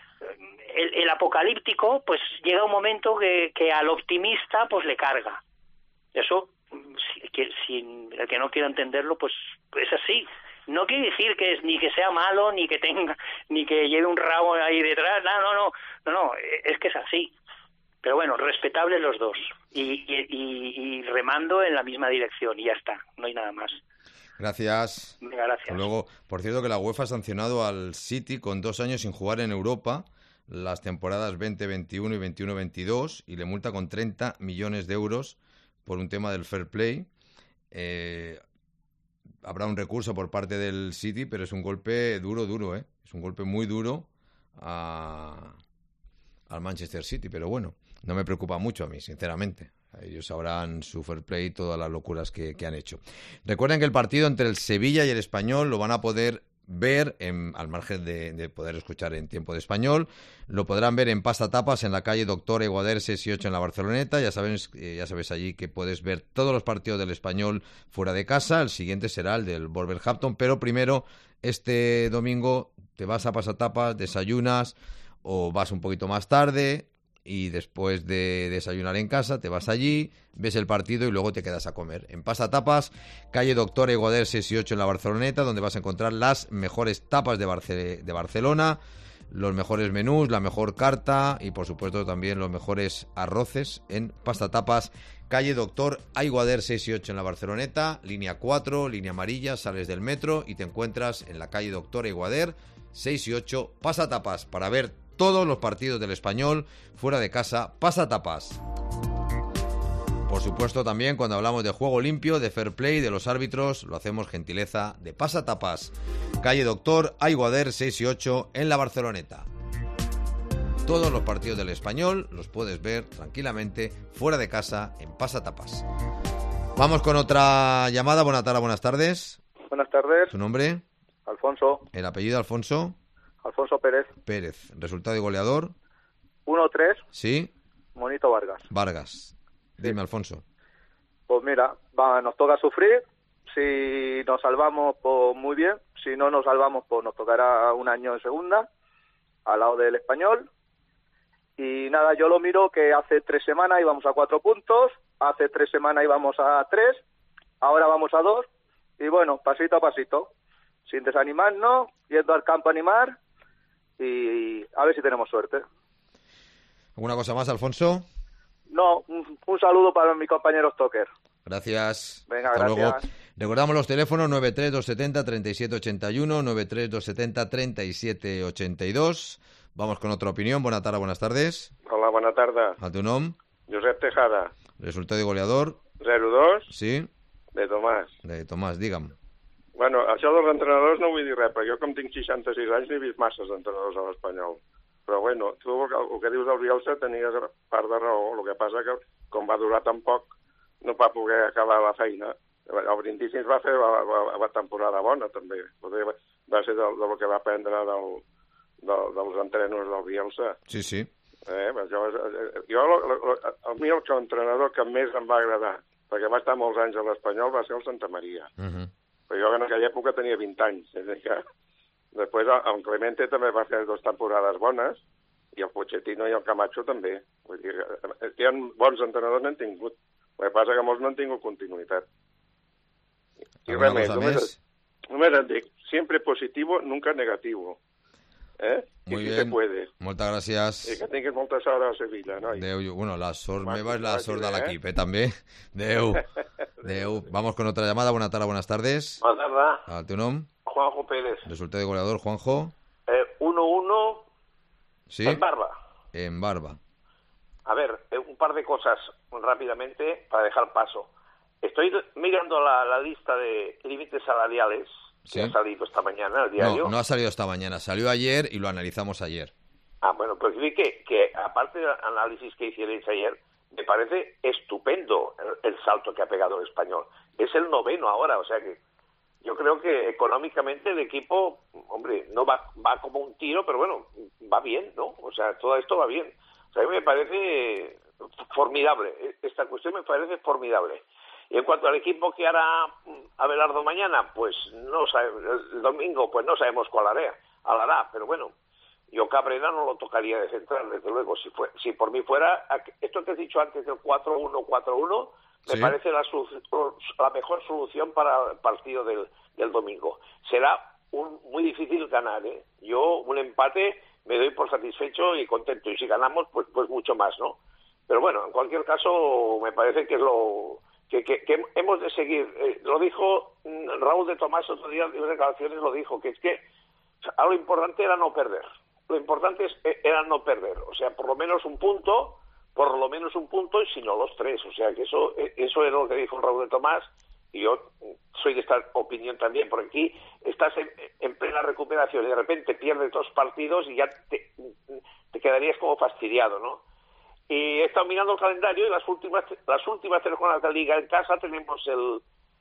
el apocalíptico, pues llega un momento que al optimista pues le carga. Eso, si el que no quiera entenderlo, pues es así. No quiere decir ni que sea malo, ni que lleve un rabo ahí detrás. No, es que es así. Pero bueno, respetables los dos y remando en la misma dirección y ya está, no hay nada más. Gracias. Venga, gracias. Luego, por cierto, que la UEFA ha sancionado al City con 2 años sin jugar en Europa las temporadas 2021 y 21-22 y le multa con 30 millones de euros por un tema del fair play. Habrá un recurso por parte del City, pero es un golpe duro, ¿eh? Es un golpe muy duro al Manchester City, pero bueno, no me preocupa mucho a mí, sinceramente. Ellos sabrán su fair play y todas las locuras que han hecho. Recuerden que el partido entre el Sevilla y el Español lo van a poder ver, al margen de poder escuchar en tiempo de español, lo podrán ver en Pasatapas, en la calle Doctor Eguader 68 en la Barceloneta. Ya sabes allí que puedes ver todos los partidos del Español fuera de casa. El siguiente será el del Wolverhampton, pero primero, este domingo, te vas a Pasatapas, desayunas o vas un poquito más tarde y después de desayunar en casa te vas allí, ves el partido y luego te quedas a comer. En Pasatapas, calle Doctor Eguader 68 en la Barceloneta, donde vas a encontrar las mejores tapas de Barcelona, los mejores menús, la mejor carta y por supuesto también los mejores arroces en Pasatapas, calle Doctor Aiguader 68 en la Barceloneta, línea 4, línea amarilla, sales del metro y te encuentras en la calle Doctor Aiguader 68 Pasatapas para ver todos los partidos del Español fuera de casa. Pasatapas. Por supuesto también cuando hablamos de juego limpio, de fair play, de los árbitros, lo hacemos gentileza de Pasatapas, calle Doctor Aiguader 68 en la Barceloneta. Todos los partidos del Español los puedes ver tranquilamente fuera de casa en Pasatapas. Vamos con otra llamada. Buenas tardes. Buenas tardes. ¿Tu nombre? Alfonso. ¿El apellido Alfonso? Alfonso Pérez. Pérez. ¿Resultado y goleador? 1-3. Sí. Monito Vargas. Vargas. Dime, Alfonso. Pues mira, nos toca sufrir. Si nos salvamos, pues muy bien. Si no nos salvamos, pues nos tocará un año en segunda, al lado del Español. Y nada, yo lo miro que hace 3 semanas íbamos a 4 puntos, hace 3 semanas íbamos a 3, ahora vamos a 2. Y bueno, pasito a pasito, sin desanimarnos, yendo al campo a animar y a ver si tenemos suerte. ¿Alguna cosa más, Alfonso? No, un saludo para mi compañero Stoker. Gracias. Venga, hasta gracias. luego. Recordamos los teléfonos 93270-3781, 93270-3782. Vamos con otra opinión. Buenas tardes, buenas tardes. Hola, bona tarda. A tu nom? Josep Tejada. Resultado de goleador? 0-2. Sí. De Tomàs. De Tomàs, digue'm. Bueno, això dels entrenadors no vull dir res, perquè jo com tinc 66 anys n'he vist masses d'entrenadors a l'Espanyol. Però bueno, tu el que dius del Bielsa tenies part de raó, el que passa que com va durar tan poc no va poder acabar la feina. El Brindisi va fer la temporada bona també, va ser del que va aprendre dels entrenos del Bielsa. Sí, sí. A mi el entrenador que més em va agradar, perquè va estar molts anys a l'Espanyol, va ser el Santa Maria. Però jo en aquella època tenia 20 anys, és a dir que després el Clemente també va fer 2 temporades bones, i el Pochettino i el Camacho també. Vull dir, hi ha bons entrenadors n'han tingut, el que passa que molts no han tingut continuïtat. I res més, només et dic, siempre positivo, nunca negativo. Muy si bien. se puede. Moltes gràcies. I que tinguis molta sort a Sevilla, noi. Adéu. Bueno, la sort meva és la sort de l'equip, també. Adéu. Adéu. Vamos con otra llamada. Buenas tardes, buenas tardes. Bona tarda. ¿A tu nom? Juanjo Pérez. Resultado de goleador, Juanjo. 1-1 Sí. en Barba. En Barba. A ver, un par de cosas rápidamente para dejar paso. Estoy mirando la lista de límites salariales Sí. que ha salido esta mañana el diario. No, no ha salido esta mañana. Salió ayer y lo analizamos ayer. Ah, bueno, pues vi que aparte del análisis que hicierais ayer, me parece estupendo el salto que ha pegado el Español. Es el 9º ahora, o sea que yo creo que económicamente el equipo, hombre, no va como un tiro, pero bueno, va bien, ¿no? O sea, todo esto va bien. O sea, a mí me parece formidable. Esta cuestión me parece formidable. Y en cuanto al equipo que hará Abelardo mañana, pues no sabe, el domingo, pues no sabemos cuál hará, pero bueno, yo Cabrera no lo tocaría de central, desde luego. Si por mí fuera, esto que has dicho antes del 4-1-4-1, me parece la mejor solución para el partido del domingo. Será muy difícil ganar, ¿eh? Yo un empate me doy por satisfecho y contento, y si ganamos, pues mucho más, ¿no? Pero bueno, en cualquier caso, me parece que es lo que hemos de seguir. Lo dijo Raúl de Tomás otro día en declaraciones, lo dijo, que es que lo importante era no perder. Lo importante era no perder, o sea, por lo menos un punto, y si no los 3, o sea, que eso era lo que dijo Raúl de Tomás, y yo soy de esta opinión también, porque aquí estás en plena recuperación y de repente pierdes 2 partidos y ya te quedarías como fastidiado, ¿no? Y he estado mirando el calendario y las últimas 3 jornadas de la Liga en casa tenemos el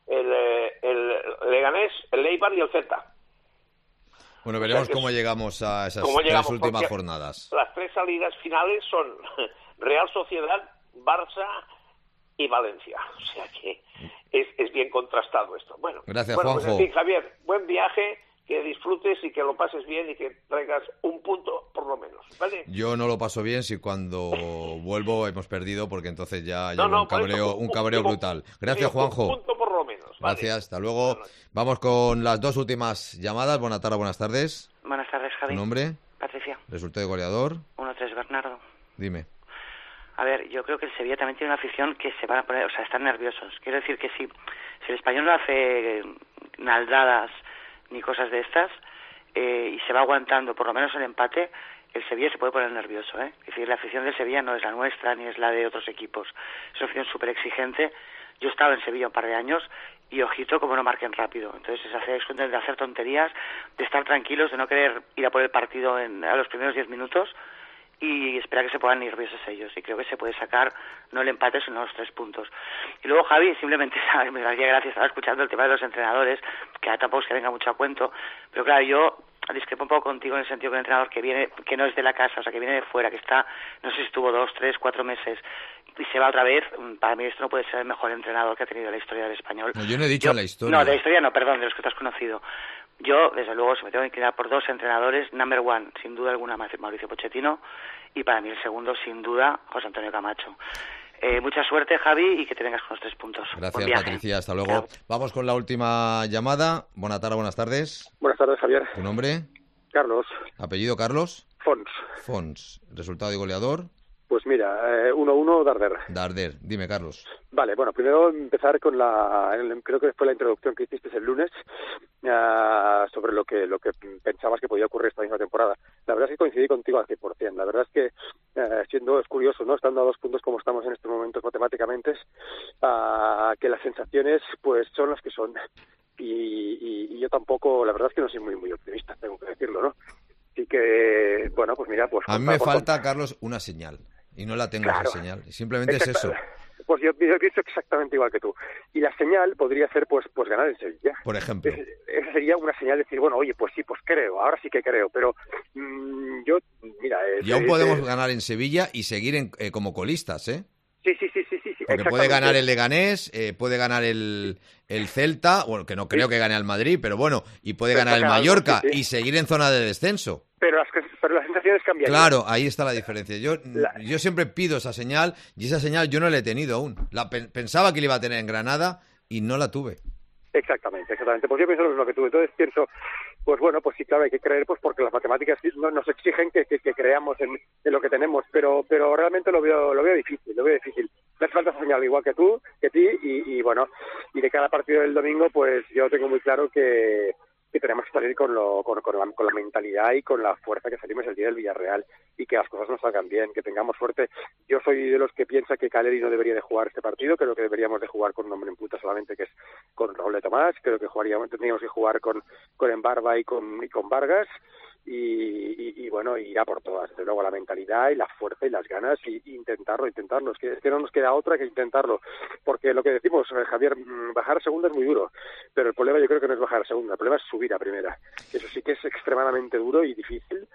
Leganés, el Eibar y el Celta. Bueno, veremos cómo llegamos a esas 3 últimas jornadas. Las 3 salidas finales son Real Sociedad, Barça y Valencia. O sea que es bien contrastado esto. Bueno, gracias, Juanjo. Juanjo. Pues en fin, Javier, buen viaje, que disfrutes y que lo pases bien y que traigas un punto por lo menos, ¿vale? Yo no lo paso bien si cuando vuelvo hemos perdido, porque entonces ya llevo un cabreo brutal. Gracias, Juanjo. Un punto por lo menos. ¿vale? Gracias, hasta luego. Vamos con las 2 últimas llamadas. Buenas tardes, buenas tardes. Buenas tardes, Javi. ¿Tu nombre? Patricia. Resultado de goleador. 1-3, Bernardo. Dime. A ver, yo creo que el Sevilla también tiene una afición que se van a poner, o sea, están nerviosos. Quiero decir que si el Español no hace naldadas ni cosas de estas y se va aguantando por lo menos el empate, el Sevilla se puede poner nervioso, ¿eh? Es decir, la afición del Sevilla no es la nuestra ni es la de otros equipos. Es una afición súper exigente. Yo estaba en Sevilla un par de años y ojito como no marquen rápido. Entonces es de hacer tonterías, de estar tranquilos, de no querer ir a por el partido a los primeros 10 minutos y esperar que se pongan nerviosos ellos. Y creo que se puede sacar no el empate, sino los 3 puntos. Y luego, Javi, simplemente, ¿sabes? Me daría gracia, estaba escuchando el tema de los entrenadores, que ahora tampoco es que venga mucho a cuento, pero claro, yo discrepo un poco contigo en el sentido que un entrenador que viene, que no es de la casa, o sea, que viene de fuera, que está, no sé si estuvo 2, 3, 4 meses y se va otra vez, para mí esto no puede ser el mejor entrenador que ha tenido la historia del español. No, yo no he dicho la historia. No, de la historia no, perdón, de los que tú has conocido. Yo, desde luego, se me tengo que inclinar por 2 entrenadores. Number 1, sin duda alguna, Mauricio Pochettino, y para mí el segundo, sin duda, José Antonio Camacho. Mucha suerte, Javi, y que te vengas con los 3 puntos. Gracias, Patricia, hasta luego. Chao. Vamos con la última llamada. Buenas tardes, buenas tardes. Buenas tardes, Javier. ¿Tu nombre? Carlos. ¿Apellido Carlos? Fons. Fons. ¿Resultado y goleador? Pues mira, 1-1 Darder. Darder. Dime, Carlos. Vale, bueno, primero empezar con creo que fue la introducción que hiciste el lunes sobre lo que pensabas que podía ocurrir esta misma temporada. La verdad es que coincidí contigo al 100%. La verdad es que, es curioso, ¿no? Estando a 2 puntos como estamos en estos momentos matemáticamente, que las sensaciones pues son las que son. Y yo tampoco, la verdad es que no soy muy optimista, tengo que decirlo, ¿no? Así que, bueno, pues mira, pues... A mí me falta, Carlos, una señal. Y no la tengo, esa señal. Simplemente es eso. Pues yo pienso exactamente igual que tú. Y la señal podría ser, pues ganar en Sevilla. Por ejemplo. Esa sería una señal de decir, bueno, oye, pues sí, pues creo. Ahora sí que creo. Pero yo, mira... Y aún podemos ganar en Sevilla y seguir como colistas, ¿eh? Sí. Porque puede ganar el Leganés, puede ganar el Celta, bueno, que no creo que gane al Madrid, pero bueno, y puede ganar el Mallorca y seguir en zona de descenso. Pero las sensaciones cambian. Claro, ahí está la diferencia. Yo siempre pido esa señal y esa señal yo no la he tenido aún. Pensaba que la iba a tener en Granada y no la tuve. Exactamente. Pues yo pienso lo mismo que tú. Entonces pienso, pues bueno, pues sí, claro, hay que creer, pues porque las matemáticas nos exigen que creamos en lo que tenemos, pero realmente lo veo difícil. Me hace falta señal igual que tú, que ti, y bueno, y de cada partido del domingo, pues yo tengo muy claro que tenemos que salir con la mentalidad y con la fuerza que salimos el día del Villarreal y que las cosas nos salgan bien, que tengamos suerte. Yo soy de los que piensa que Caleri no debería de jugar este partido, creo que deberíamos de jugar con un hombre en punta solamente, que es con Raúl de Tomás, creo que tendríamos que jugar con Embarba y con Vargas, y bueno, irá por todas, desde luego la mentalidad y la fuerza y las ganas y intentarlo, es que no nos queda otra que intentarlo, porque lo que decimos, Javier, bajar a segunda es muy duro, pero el problema yo creo que no es bajar a segunda, el problema es subir a primera, eso sí que es extremadamente duro y difícil,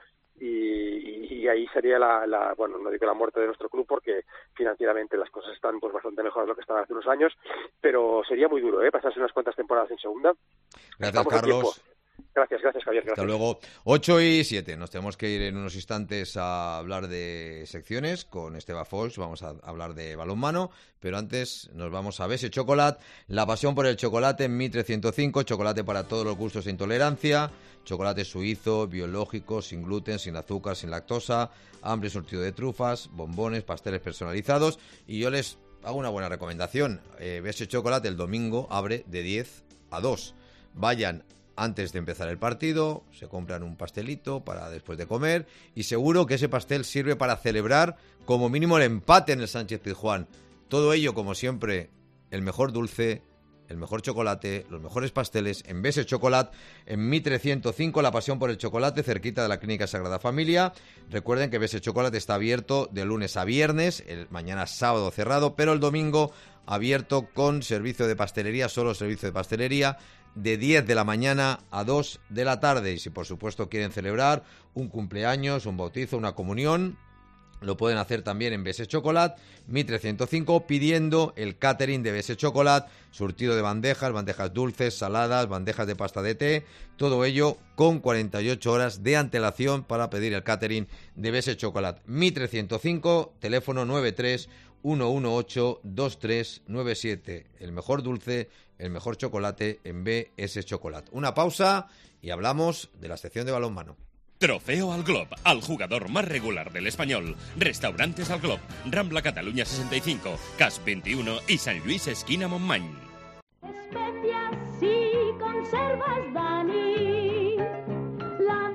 y ahí sería bueno, no digo la muerte de nuestro club porque financieramente las cosas están pues bastante mejor de lo que estaban hace unos años, pero sería muy duro, pasarse unas cuantas temporadas en segunda. Gracias, Carlos. Gracias, Javier. Gracias. Hasta luego. 8:07. Nos tenemos que ir en unos instantes a hablar de secciones con Esteba Foix. Vamos a hablar de balonmano, pero antes nos vamos a Bese Chocolate. La pasión por el chocolate en Mitre 105. Chocolate para todos los gustos e intolerancia. Chocolate suizo, biológico, sin gluten, sin azúcar, sin lactosa. Amplio surtido de trufas, bombones, pasteles personalizados. Y yo les hago una buena recomendación. Bese Chocolate el domingo abre de 10 a 2. Vayan antes de empezar el partido, se compran un pastelito para después de comer y seguro que ese pastel sirve para celebrar como mínimo el empate en el Sánchez-Pizjuán. Todo ello, como siempre, el mejor dulce, el mejor chocolate, los mejores pasteles en Bese Chocolate, en Mitre 105, la pasión por el chocolate, cerquita de la Clínica Sagrada Familia. Recuerden que Bese Chocolate está abierto de lunes a viernes, mañana sábado cerrado, pero el domingo abierto con servicio de pastelería, solo servicio de pastelería, de 10 de la mañana a 2 de la tarde. Y si por supuesto quieren celebrar un cumpleaños, un bautizo, una comunión, lo pueden hacer también en Bese Chocolate, Mitre 105, pidiendo el catering de Bese Chocolate, surtido de bandejas dulces, saladas, bandejas de pasta de té, todo ello con 48 horas de antelación para pedir el catering de Bese Chocolate. Mitre 105, teléfono 93 118 2397. El mejor dulce, el mejor chocolate en BS Chocolate. Una pausa y hablamos de la sección de balonmano. Trofeo al Glob, al jugador más regular del Español. Restaurantes al Glob, Rambla Cataluña 65, CAS 21 y San Luis esquina Montmany. Especias y conservas, Dani, la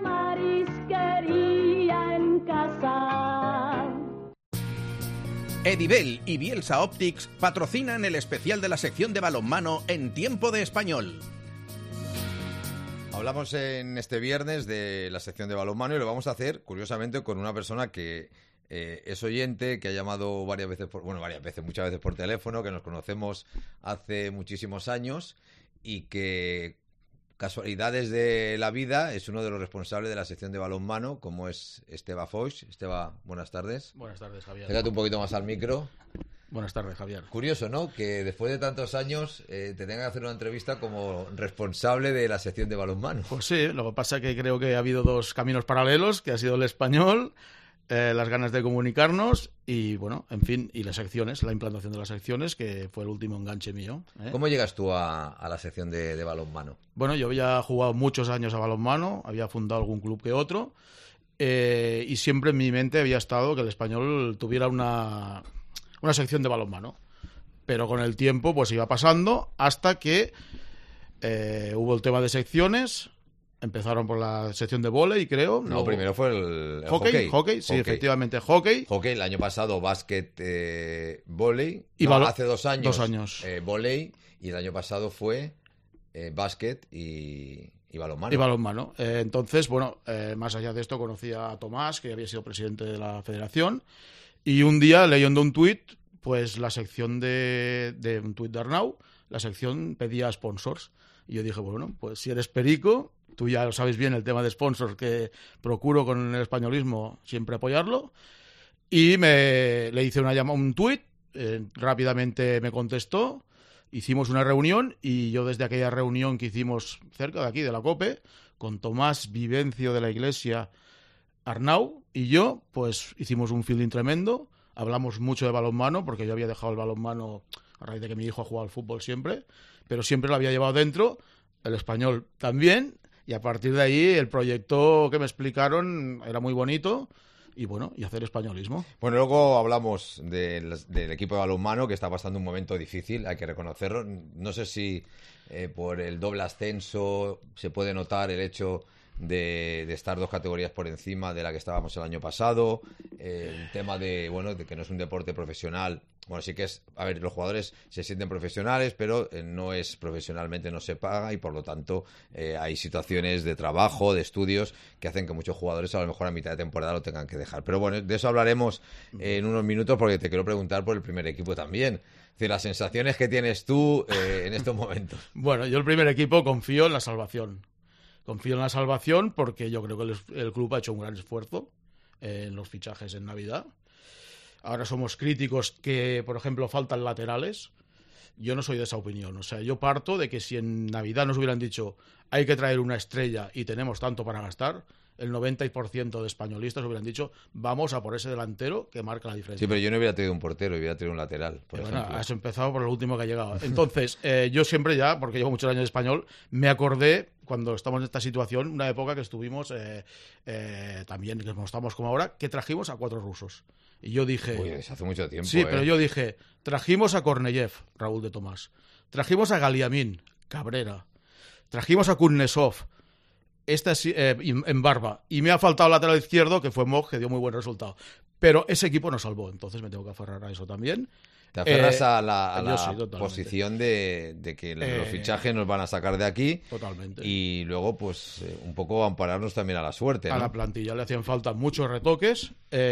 marisquería en casa. Edibel y Bielsa Optics patrocinan el especial de la sección de balonmano en Tiempo de Español. Hablamos en este viernes de la sección de balonmano y lo vamos a hacer, curiosamente, con una persona que es oyente, que ha llamado muchas veces por teléfono, que nos conocemos hace muchísimos años y que, casualidades de la vida, es uno de los responsables de la sección de balonmano, como es Esteba Foix. Esteba, buenas tardes. Buenas tardes, Javier. Pégate un poquito más al micro. Buenas tardes, Javier. Curioso, ¿no? Que después de tantos años te tengan que hacer una entrevista como responsable de la sección de balonmano. Pues sí, lo que pasa es que creo que ha habido dos caminos paralelos, que ha sido el español las ganas de comunicarnos y, bueno, en fin, y las secciones, la implantación de las secciones, que fue el último enganche mío. ¿Cómo llegas tú a la sección de balonmano? Bueno, yo había jugado muchos años a balonmano, había fundado algún club que otro, y siempre en mi mente había estado que el Español tuviera una sección de balonmano. Pero con el tiempo pues iba pasando hasta que hubo el tema de secciones. Empezaron por la sección de vóley, creo. No, primero fue el hockey. Hockey, sí, efectivamente, hockey. Hockey, el año pasado básquet, vóley. Y hace 2 años. 2 años. Vóley, y el año pasado fue básquet y balonmano. Y balonmano. Entonces, bueno, más allá de esto conocí a Tomás, que había sido presidente de la federación, y un día, leyendo un tuit, pues la sección de un tuit de Arnau, la sección pedía sponsors. Y yo dije, bueno, pues si eres perico, tú ya lo sabes bien el tema de sponsors, que procuro con el españolismo siempre apoyarlo. Y le hice un tuit, rápidamente me contestó, hicimos una reunión y yo desde aquella reunión que hicimos cerca de aquí, de la COPE, con Tomás Vivencio de la Iglesia, Arnau y yo, pues hicimos un feeling tremendo, hablamos mucho de balonmano, porque yo había dejado el balonmano a raíz de que mi hijo ha jugado al fútbol siempre, pero siempre lo había llevado dentro, el español también, y a partir de ahí el proyecto que me explicaron era muy bonito, y bueno, y hacer españolismo. Bueno, luego hablamos del equipo de balonmano, que está pasando un momento difícil, hay que reconocerlo. No sé si por el doble ascenso se puede notar el hecho de estar 2 categorías por encima de la que estábamos el año pasado, el tema de que no es un deporte profesional. Bueno, sí que es, a ver, los jugadores se sienten profesionales, pero no es profesionalmente, no se paga, y por lo tanto hay situaciones de trabajo, de estudios, que hacen que muchos jugadores a lo mejor a mitad de temporada lo tengan que dejar. Pero bueno, de eso hablaremos en unos minutos, porque te quiero preguntar por el primer equipo también. Es decir, las sensaciones que tienes tú en estos momentos. Bueno, yo el primer equipo confío en la salvación. Confío en la salvación porque yo creo que el club ha hecho un gran esfuerzo en los fichajes en Navidad. Ahora somos críticos que, por ejemplo, faltan laterales. Yo no soy de esa opinión. O sea, yo parto de que si en Navidad nos hubieran dicho hay que traer una estrella y tenemos tanto para gastar, el 90% de españolistas hubieran dicho vamos a por ese delantero que marca la diferencia. Sí, pero yo no hubiera traído un portero, hubiera traído un lateral, por ejemplo. Bueno, has empezado por lo último que ha llegado. Entonces, yo siempre ya, porque llevo muchos años de español, me acordé cuando estamos en esta situación, una época que estuvimos también, que estamos como ahora, que trajimos a 4 rusos. Y yo dije... Uy, eso hace mucho tiempo. Sí, pero yo dije, trajimos a Korneyev, Raúl de Tomás. Trajimos a Galiamín, Cabrera. Trajimos a Kuznetsov, en Barba. Y me ha faltado el lateral izquierdo, que fue Mog, que dio muy buen resultado. Pero ese equipo nos salvó, entonces me tengo que aferrar a eso también. Te aferras a la posición de que los fichajes nos van a sacar de aquí. Totalmente. Y luego, pues, un poco ampararnos también a la suerte, ¿no? A la plantilla le hacían falta muchos retoques.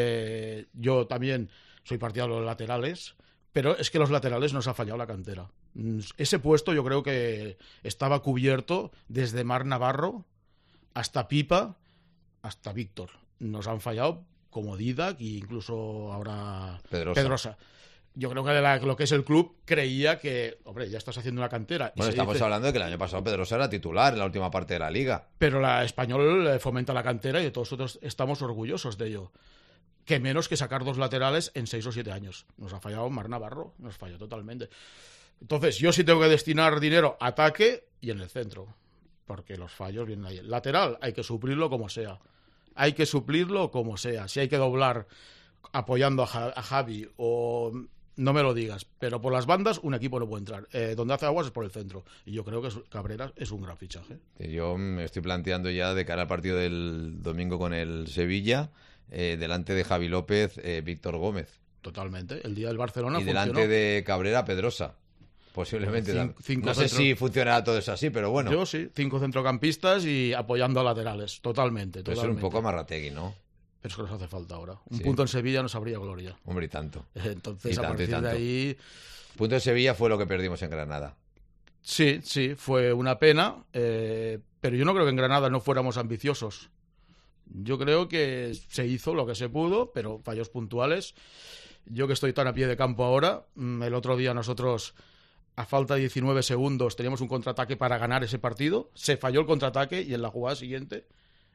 Yo también soy partidario de los laterales, pero es que los laterales nos ha fallado la cantera. Ese puesto yo creo que estaba cubierto desde Marc Navarro hasta Pipa, hasta Víctor. Nos han fallado como Didac e incluso ahora Pedrosa. Yo creo que lo que es el club creía que, hombre, ya estás haciendo una cantera. Bueno, estamos hablando de que el año pasado Pedrosa era titular en la última parte de la Liga. Pero la Español fomenta la cantera y todos nosotros estamos orgullosos de ello. Que menos que sacar 2 laterales en 6 o 7 años. Nos ha fallado Marc Navarro, nos falló totalmente. Entonces, yo sí tengo que destinar dinero a ataque y en el centro. Porque los fallos vienen ahí. Lateral, hay que suplirlo como sea. Hay que suplirlo como sea. Si hay que doblar apoyando a Javi o... No me lo digas, pero por las bandas un equipo no puede entrar. Donde hace aguas es por el centro. Y yo creo que Cabrera es un gran fichaje. Yo me estoy planteando ya de cara al partido del domingo con el Sevilla, delante de Javi López, Víctor Gómez. Totalmente. El día del Barcelona y funcionó. Delante de Pedrosa. Posiblemente. No sé si funcionará todo eso así, pero bueno. Yo sí, 5 centrocampistas y apoyando a laterales. Totalmente. Puede ser un poco Amarrategui, ¿no? Pero es que nos hace falta ahora. Un punto en Sevilla nos habría gloria. Hombre, y tanto. Entonces, a partir de ahí... Punto en Sevilla fue lo que perdimos en Granada. Sí, fue una pena. Pero yo no creo que en Granada no fuéramos ambiciosos. Yo creo que se hizo lo que se pudo, pero fallos puntuales. Yo que estoy tan a pie de campo ahora, el otro día nosotros, a falta de 19 segundos, teníamos un contraataque para ganar ese partido. Se falló el contraataque y en la jugada siguiente...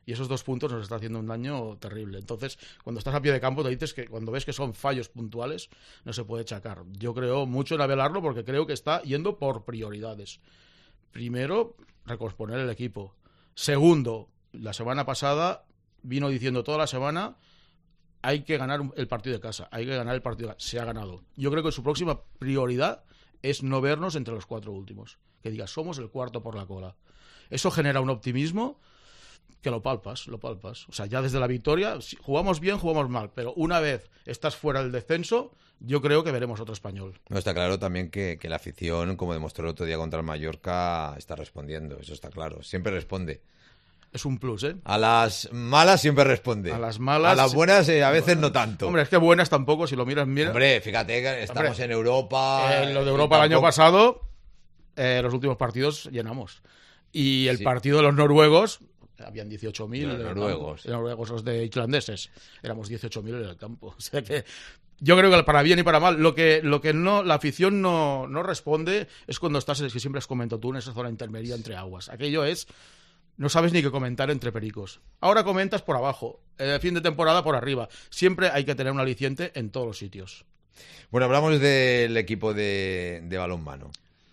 Y esos 2 puntos nos está haciendo un daño terrible. Entonces, cuando estás a pie de campo, te dices que cuando ves que son fallos puntuales, no se puede achacar. Yo creo mucho en Abelardo porque creo que está yendo por prioridades. Primero, recomponer el equipo. Segundo, la semana pasada vino diciendo toda la semana hay que ganar el partido de casa, hay que ganar el partido de casa. Se ha ganado. Yo creo que su próxima prioridad es no vernos entre los 4 últimos. Que digas, somos el cuarto por la cola. Eso genera un optimismo que lo palpas. O sea, ya desde la victoria, si jugamos bien, jugamos mal, pero una vez estás fuera del descenso, yo creo que veremos otro Español. No, está claro también que la afición, como demostró el otro día contra el Mallorca, está respondiendo, eso está claro, siempre responde. Es un plus, ¿eh? A las malas siempre responde. A las malas... A las buenas a veces no tanto. Hombre, es que buenas tampoco, si lo miras... Hombre, fíjate que estamos en Europa... Lo de Europa el año pasado, los últimos partidos llenamos. Y el partido de los noruegos... Habían 18.000 noruegos, los de islandeses. Éramos 18.000 en el campo. O sea que yo creo que para bien y para mal, lo que no la afición no responde es cuando estás, es que siempre has comentado tú, en esa zona intermedia entre aguas. Aquello es, no sabes ni qué comentar entre pericos. Ahora comentas por abajo, fin de temporada por arriba. Siempre hay que tener un aliciente en todos los sitios. Bueno, hablamos del equipo de balonmano.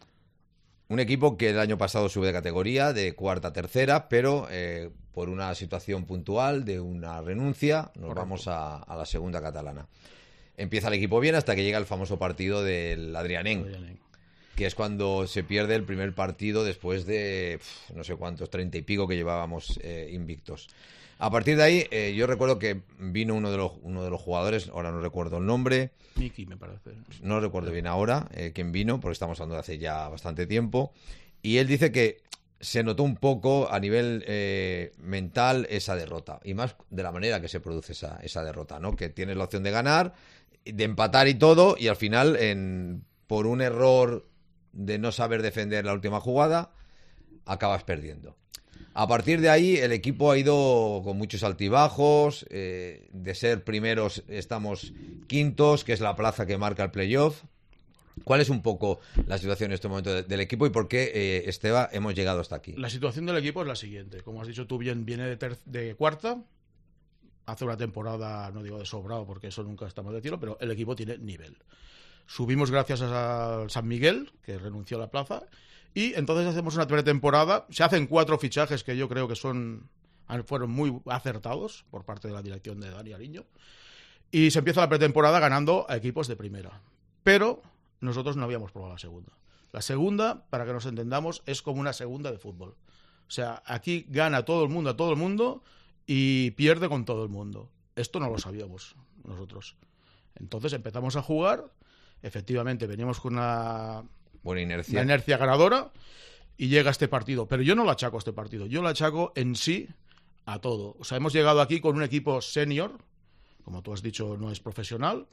Un equipo que el año pasado sube de categoría, de 4ª a 3ª, pero por una situación puntual de una renuncia, nos vamos a la 2ª catalana. Empieza el equipo bien hasta que llega el famoso partido del Adrianenc, que es cuando se pierde el primer partido después de no sé cuántos, 30 y pico que llevábamos invictos. A partir de ahí, yo recuerdo que vino uno de los jugadores, ahora no recuerdo el nombre. Miki, me parece. No recuerdo bien ahora quién vino, porque estamos hablando de hace ya bastante tiempo. Y él dice que se notó un poco a nivel mental esa derrota. Y más de la manera que se produce esa derrota, ¿no? Que tienes la opción de ganar, de empatar y todo, y al final, por un error de no saber defender la última jugada, acabas perdiendo. A partir de ahí, el equipo ha ido con muchos altibajos. De ser primeros, estamos quintos, que es la plaza que marca el playoff. ¿Cuál es un poco la situación en este momento del equipo y por qué, Esteba, hemos llegado hasta aquí? La situación del equipo es la siguiente. Como has dicho tú bien, viene de 4ª. Hace una temporada, no digo de sobrado, porque eso nunca está mal decirlo, pero el equipo tiene nivel. Subimos gracias a San Miguel, que renunció a la plaza. Y entonces hacemos una pretemporada, se hacen 4 fichajes que yo creo que fueron muy acertados por parte de la dirección de Dani Ariño, y se empieza la pretemporada ganando a equipos de primera. Pero nosotros no habíamos probado la segunda. La segunda, para que nos entendamos, es como una segunda de fútbol. O sea, aquí gana todo el mundo a todo el mundo y pierde con todo el mundo. Esto no lo sabíamos nosotros. Entonces empezamos a jugar, efectivamente veníamos con una inercia ganadora y llega este partido. Pero yo no lo achaco a este partido, yo lo achaco en sí a todo. O sea, hemos llegado aquí con un equipo senior, como tú has dicho, no es profesional.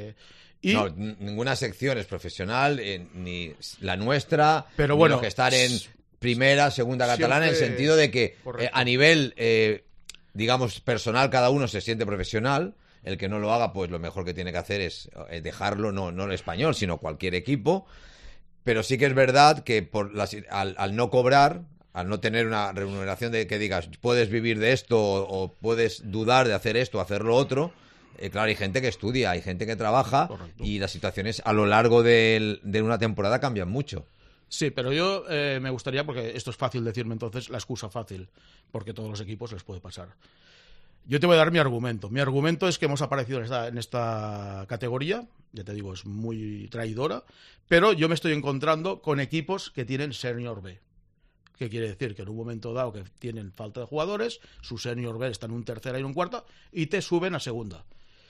No, ninguna sección es profesional, ni la nuestra, pero ni bueno, lo que estar en primera, segunda catalana, en el sentido de que a nivel, digamos, personal, cada uno se siente profesional. El que no lo haga, pues lo mejor que tiene que hacer es dejarlo, no el español, sino cualquier equipo. Pero sí que es verdad que al no cobrar, al no tener una remuneración de que digas, puedes vivir de esto o puedes dudar de hacer esto o hacer lo otro, claro, hay gente que estudia, hay gente que trabaja. Correcto. Y las situaciones a lo largo de una temporada cambian mucho. Sí, pero yo me gustaría, porque esto es fácil decirme entonces, la excusa fácil, porque todos los equipos les puede pasar. Yo te voy a dar mi argumento. Mi argumento es que hemos aparecido en esta categoría, ya te digo, es muy traidora, pero yo me estoy encontrando con equipos que tienen Senior B. ¿Qué quiere decir? Que en un momento dado que tienen falta de jugadores, su Senior B está en un 3ª y en un 4ª, y te suben a segunda.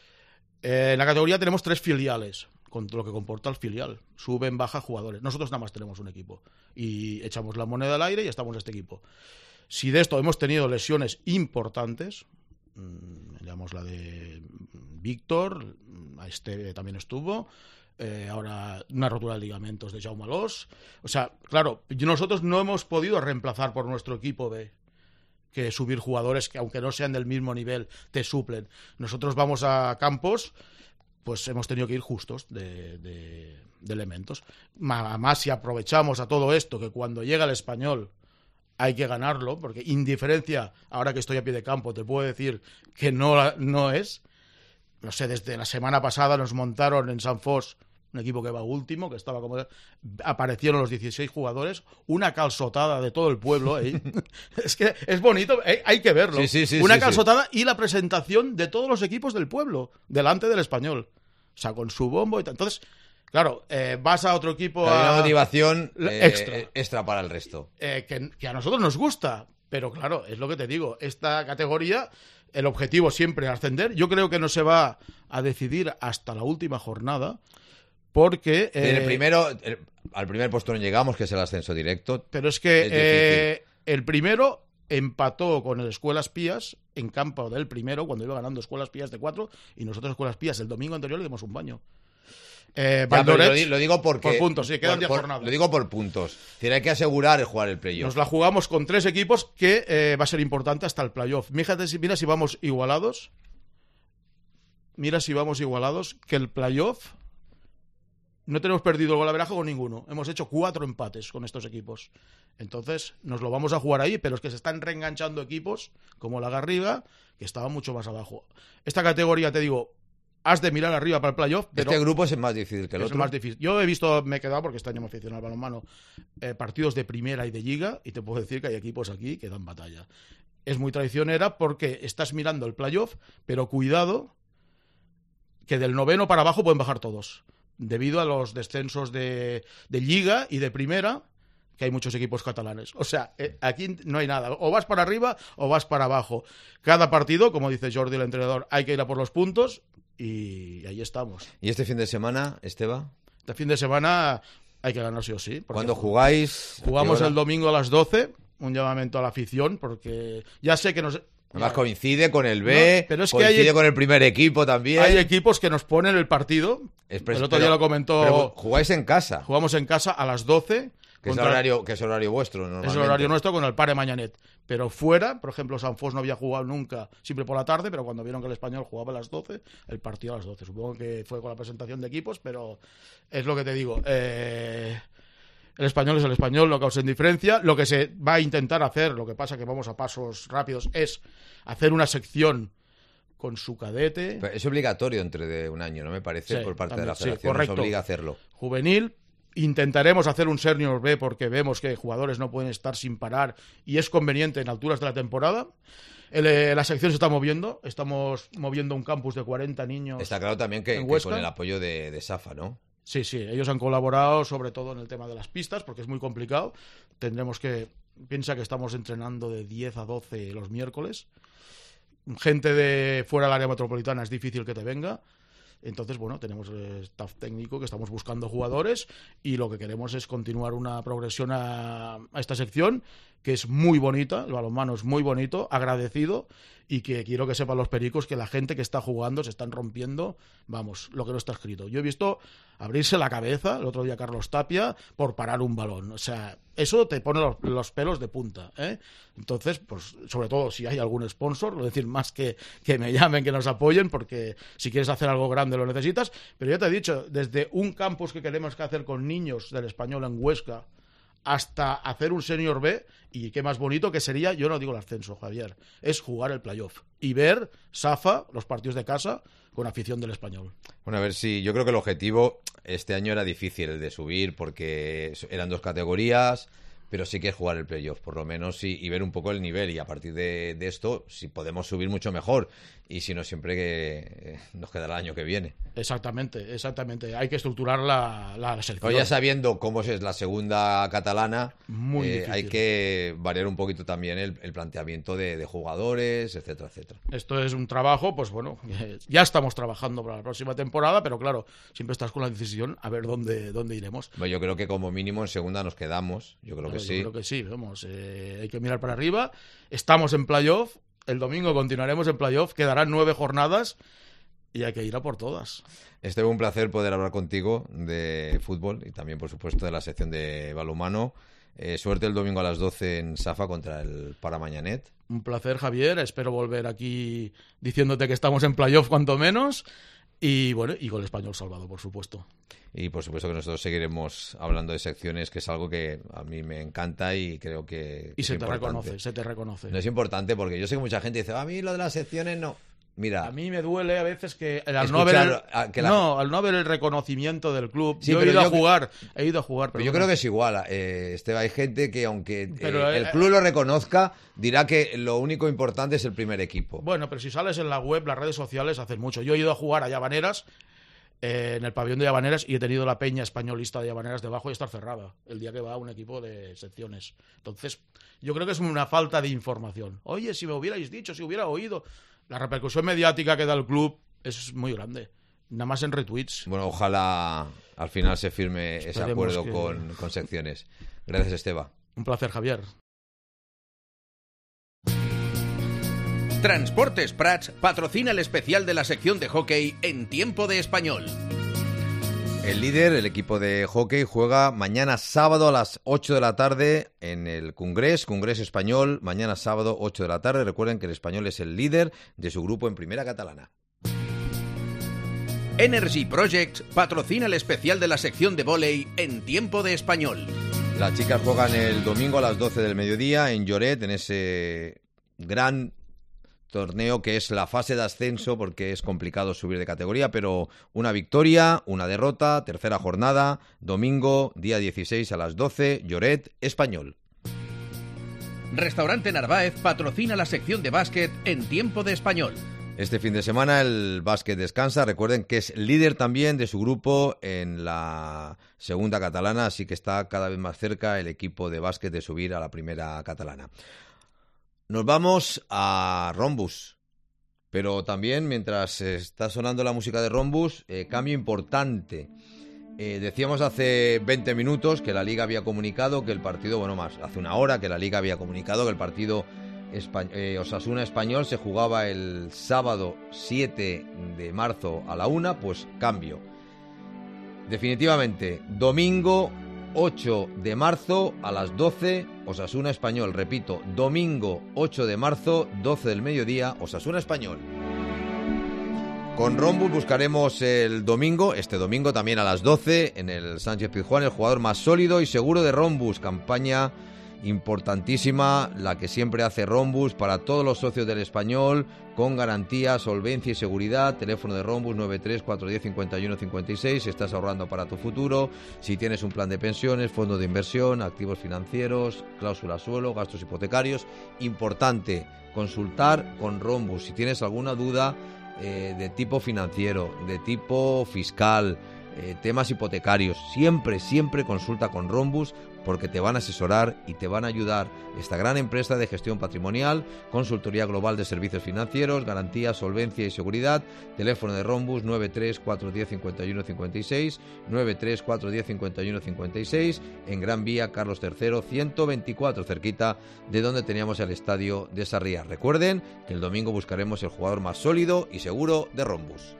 En la categoría tenemos 3 filiales, con lo que comporta el filial. Suben, baja jugadores. Nosotros nada más tenemos un equipo. Y echamos la moneda al aire y estamos en este equipo. Si de esto hemos tenido lesiones importantes, digamos la de Víctor, a este también estuvo, ahora una rotura de ligamentos de Jaume Alós. O sea, claro, nosotros no hemos podido reemplazar por nuestro equipo B, que subir jugadores que aunque no sean del mismo nivel te suplen. Nosotros vamos a campos, pues hemos tenido que ir justos de elementos. Más si aprovechamos a todo esto, que cuando llega el español hay que ganarlo, porque indiferencia, ahora que estoy a pie de campo, te puedo decir que no es. No sé, desde la semana pasada nos montaron en San Fos un equipo que va último, que estaba como... Aparecieron los 16 jugadores, una calzotada de todo el pueblo. Es que es bonito, hay que verlo. Una calzotada y la presentación de todos los equipos del pueblo, delante del Español. O sea, con su bombo y tal. Entonces, claro, vas a otro equipo... Hay una motivación extra para el resto. Que a nosotros nos gusta, pero claro, es lo que te digo. Esta categoría, el objetivo siempre es ascender. Yo creo que no se va a decidir hasta la última jornada, porque... al primer puesto no llegamos, que es el ascenso directo. Pero es que el primero empató con el Escuelas Pías en campo del primero, cuando iba ganando Escuelas Pías de 4, y nosotros Escuelas Pías el domingo anterior le dimos un baño. Lo digo porque... Por puntos, sí, quedan 10 jornadas. Lo digo por puntos. Hay que asegurar el jugar el playoff. Nos la jugamos con 3 equipos, que va a ser importante hasta el playoff. Mira si vamos igualados. Que el playoff... No tenemos perdido el golaveraje con ninguno. Hemos hecho 4 empates con estos equipos. Entonces, nos lo vamos a jugar ahí, pero es que se están reenganchando equipos como la Garriga, que estaban mucho más abajo. Esta categoría, te digo, has de mirar arriba para el playoff. Pero este grupo es más difícil que el otro. Es más difícil. Yo me he quedado, porque este año me aficiono al balonmano, partidos de primera y de liga, y te puedo decir que hay equipos aquí que dan batalla. Es muy traicionera porque estás mirando el playoff, pero cuidado, que del 9º para abajo pueden bajar todos, debido a los descensos de Liga y de Primera, que hay muchos equipos catalanes. O sea, aquí no hay nada. O vas para arriba o vas para abajo. Cada partido, como dice Jordi, el entrenador, hay que ir a por los puntos y ahí estamos. ¿Y este fin de semana, Esteba? Este fin de semana hay que ganar sí o sí. ¿Cuándo jugáis? Jugamos el domingo a las 12, un llamamiento a la afición, porque ya sé que nos... Además coincide con el B, pero es coincide que con el primer equipo también. Hay equipos que nos ponen el partido. El otro día lo comentó. Pero jugáis en casa. Jugamos en casa a las 12. Que es horario vuestro, normalmente. Es el horario nuestro con el Pare Mañanet. Pero fuera, por ejemplo, San Fos no había jugado nunca, siempre por la tarde, pero cuando vieron que el Español jugaba a las 12, el partido a las 12. Supongo que fue con la presentación de equipos, pero es lo que te digo. El Español es el Español, no causa indiferencia. Lo que se va a intentar hacer, lo que pasa que vamos a pasos rápidos, es hacer una sección con su cadete. Pero es obligatorio dentro de un año, ¿no? Me parece, por parte de la federación. Correcto. Nos obliga a hacerlo. Juvenil. Intentaremos hacer un senior B porque vemos que jugadores no pueden estar sin parar y es conveniente en alturas de la temporada. La sección se está moviendo. Estamos moviendo un campus de 40 niños. Está claro también que con el apoyo de SAFA, ¿no? Sí, ellos han colaborado sobre todo en el tema de las pistas porque es muy complicado. Piensa que estamos entrenando de 10 a 12 los miércoles. Gente de fuera del área metropolitana es difícil que te venga. Entonces, bueno, tenemos el staff técnico que estamos buscando jugadores y lo que queremos es continuar una progresión a esta sección, que es muy bonita, el balonmano es muy bonito, agradecido, y que quiero que sepan los pericos que la gente que está jugando se están rompiendo, vamos, lo que no está escrito. Yo he visto abrirse la cabeza el otro día Carlos Tapia por parar un balón. O sea, eso te pone los pelos de punta, ¿eh? Entonces, pues sobre todo si hay algún sponsor, es decir, más que me llamen, que nos apoyen, porque si quieres hacer algo grande lo necesitas. Pero ya te he dicho, desde un campus que queremos hacer con niños del Español en Huesca hasta hacer un senior B, y qué más bonito que sería, yo no digo el ascenso, Javier, es jugar el playoff y ver SAFA, los partidos de casa, con afición del Español. Bueno, a ver si yo creo que el objetivo este año era difícil el de subir porque eran 2 categorías, pero sí que es jugar el playoff, por lo menos, y ver un poco el nivel, y a partir de esto, si podemos subir mucho mejor, y si no, siempre que nos quedará el año que viene. Exactamente. Hay que estructurar la selección. Pero ya sabiendo cómo es la segunda catalana, hay que variar un poquito también el planteamiento de jugadores, etcétera, etcétera. Esto es un trabajo, pues bueno, ya estamos trabajando para la próxima temporada, pero claro, siempre estás con la decisión a ver dónde iremos. Bueno, yo creo que como mínimo en segunda nos quedamos, yo creo que sí. Yo creo que sí, vamos, hay que mirar para arriba. Estamos en playoff, el domingo continuaremos en playoff, quedarán 9 jornadas y hay que ir a por todas. Un placer poder hablar contigo de fútbol y también, por supuesto, de la sección de balonmano. Suerte el domingo a las 12 en SAFA contra el Paramañanet. Un placer, Javier. Espero volver aquí diciéndote que estamos en playoff cuanto menos. Y bueno, y con el Español salvado, por supuesto. Y por supuesto que nosotros seguiremos hablando de secciones, que es algo que a mí me encanta y creo que y es se te importante. se te reconoce. No es importante porque yo sé que mucha gente dice, a mí lo de las secciones no. Mira, a mí me duele a veces que al escuchar, no haber el reconocimiento del club. Sí, yo he ido a jugar. Pero yo creo que es igual, Esteban. Hay gente que aunque Pero, el club lo reconozca, dirá que lo único importante es el primer equipo. Bueno, pero si sales en la web, las redes sociales, hacen mucho. Yo he ido a jugar a Llavaneras, en el pabellón de Llavaneras, y he tenido la peña españolista de Llavaneras debajo y estar cerrada el día que va un equipo de secciones. Entonces, yo creo que es una falta de información. Oye, si me hubierais dicho, si hubiera oído... La repercusión mediática que da el club es muy grande. Nada más en retweets. Bueno, ojalá al final se firme ese acuerdo con secciones. Gracias, Esteba. Un placer, Javier. Transportes Prats patrocina el especial de la sección de hockey en Tiempo de Español. El líder, el equipo de hockey, juega mañana sábado a las 8 de la tarde en el Congrés Español, mañana sábado 8 de la tarde. Recuerden que el Español es el líder de su grupo en Primera Catalana. Energy Projects patrocina el especial de la sección de vóley en Tiempo de Español. Las chicas juegan el domingo a las 12 del mediodía en Lloret, en ese gran torneo que es la fase de ascenso, porque es complicado subir de categoría, pero una victoria, una derrota, tercera jornada, domingo, día 16 a las 12, Lloret, Español. Restaurante Narváez patrocina la sección de básquet en Tiempo de Español. Este fin de semana el básquet descansa, recuerden que es líder también de su grupo en la segunda catalana, así que está cada vez más cerca el equipo de básquet de subir a la primera catalana. Nos vamos a Rombus, pero también mientras está sonando la música de Rombus, cambio importante. Decíamos hace 20 minutos que la Liga había comunicado que el partido, bueno, más, hace una hora que la Liga había comunicado que el partido Osasuna-Español se jugaba el sábado 7 de marzo a la 1, pues cambio. Definitivamente, domingo 8 de marzo a las 12, Osasuna Español. Repito, domingo 8 de marzo, 12 del mediodía, Osasuna Español. Con Rombus buscaremos el domingo, este domingo también a las 12, en el Sánchez Pizjuán, el jugador más sólido y seguro de Rombus. Campaña importantísima la que siempre hace Rombus para todos los socios del Español, con garantía, solvencia y seguridad. Teléfono de Rombus 93-410-51-56. Si estás ahorrando para tu futuro, si tienes un plan de pensiones, fondo de inversión, activos financieros, cláusula suelo, gastos hipotecarios, importante consultar con Rombus. Si tienes alguna duda de tipo financiero, de tipo fiscal, temas hipotecarios, siempre consulta con Rombus, porque te van a asesorar y te van a ayudar. Esta gran empresa de gestión patrimonial, consultoría global de servicios financieros, garantía, solvencia y seguridad. Teléfono de Rombus 93-410-51-56, 93-410-51-56, en Gran Vía Carlos III 124, cerquita de donde teníamos el estadio de Sarriá. Recuerden que el domingo buscaremos el jugador más sólido y seguro de Rombus.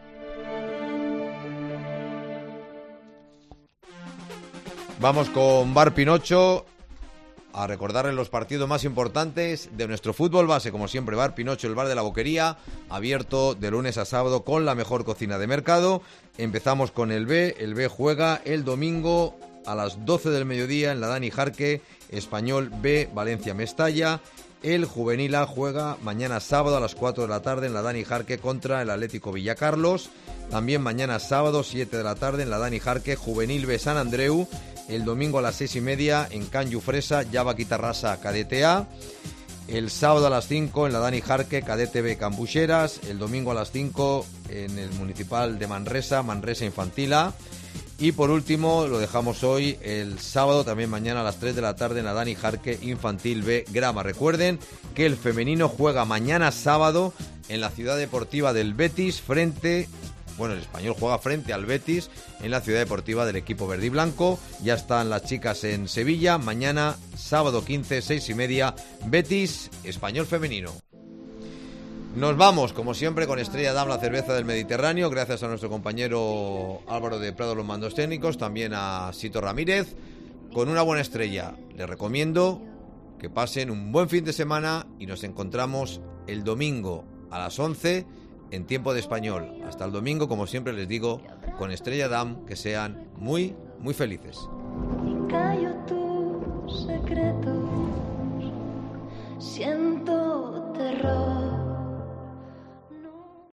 Vamos con Bar Pinocho a recordarles los partidos más importantes de nuestro fútbol base. Como siempre, Bar Pinocho, el bar de la Boquería, abierto de lunes a sábado con la mejor cocina de mercado. Empezamos con el B. El B juega el domingo a las 12 del mediodía en la Dani Jarque, Español B, Valencia Mestalla. El Juvenil A juega mañana sábado a las 4 de la tarde en la Dani Jarque contra el Atlético Villacarlos. También mañana sábado 7 de la tarde en la Dani Jarque, Juvenil B Sant Andreu. El domingo a las 6:30 en Can Llufresa, Java Quitarrasa, Cadete A. El sábado a las 5 en la Dani Jarque, Cadete B, Cambuxeras. El domingo a las 5 en el Municipal de Manresa, Manresa Infantil A. Y por último, lo dejamos hoy, el sábado, también mañana a las 3 de la tarde en la Dani Jarque, Infantil B, Grama. Recuerden que el femenino juega mañana sábado en la Ciudad Deportiva del Betis el Español juega frente al Betis en la Ciudad Deportiva del equipo verde y blanco. Ya están las chicas en Sevilla. Mañana, sábado 15, 6:30, Betis, Español femenino. Nos vamos, como siempre, con Estrella Damm, la cerveza del Mediterráneo. Gracias a nuestro compañero Álvaro de Prado, los mandos técnicos. También a Sito Ramírez. Con una buena estrella. Les recomiendo que pasen un buen fin de semana y nos encontramos el domingo a las 11 en Tiempo de Español. Hasta el domingo, como siempre les digo, con Estrella Damm, que sean muy, muy felices. Callo tus secretos. Siento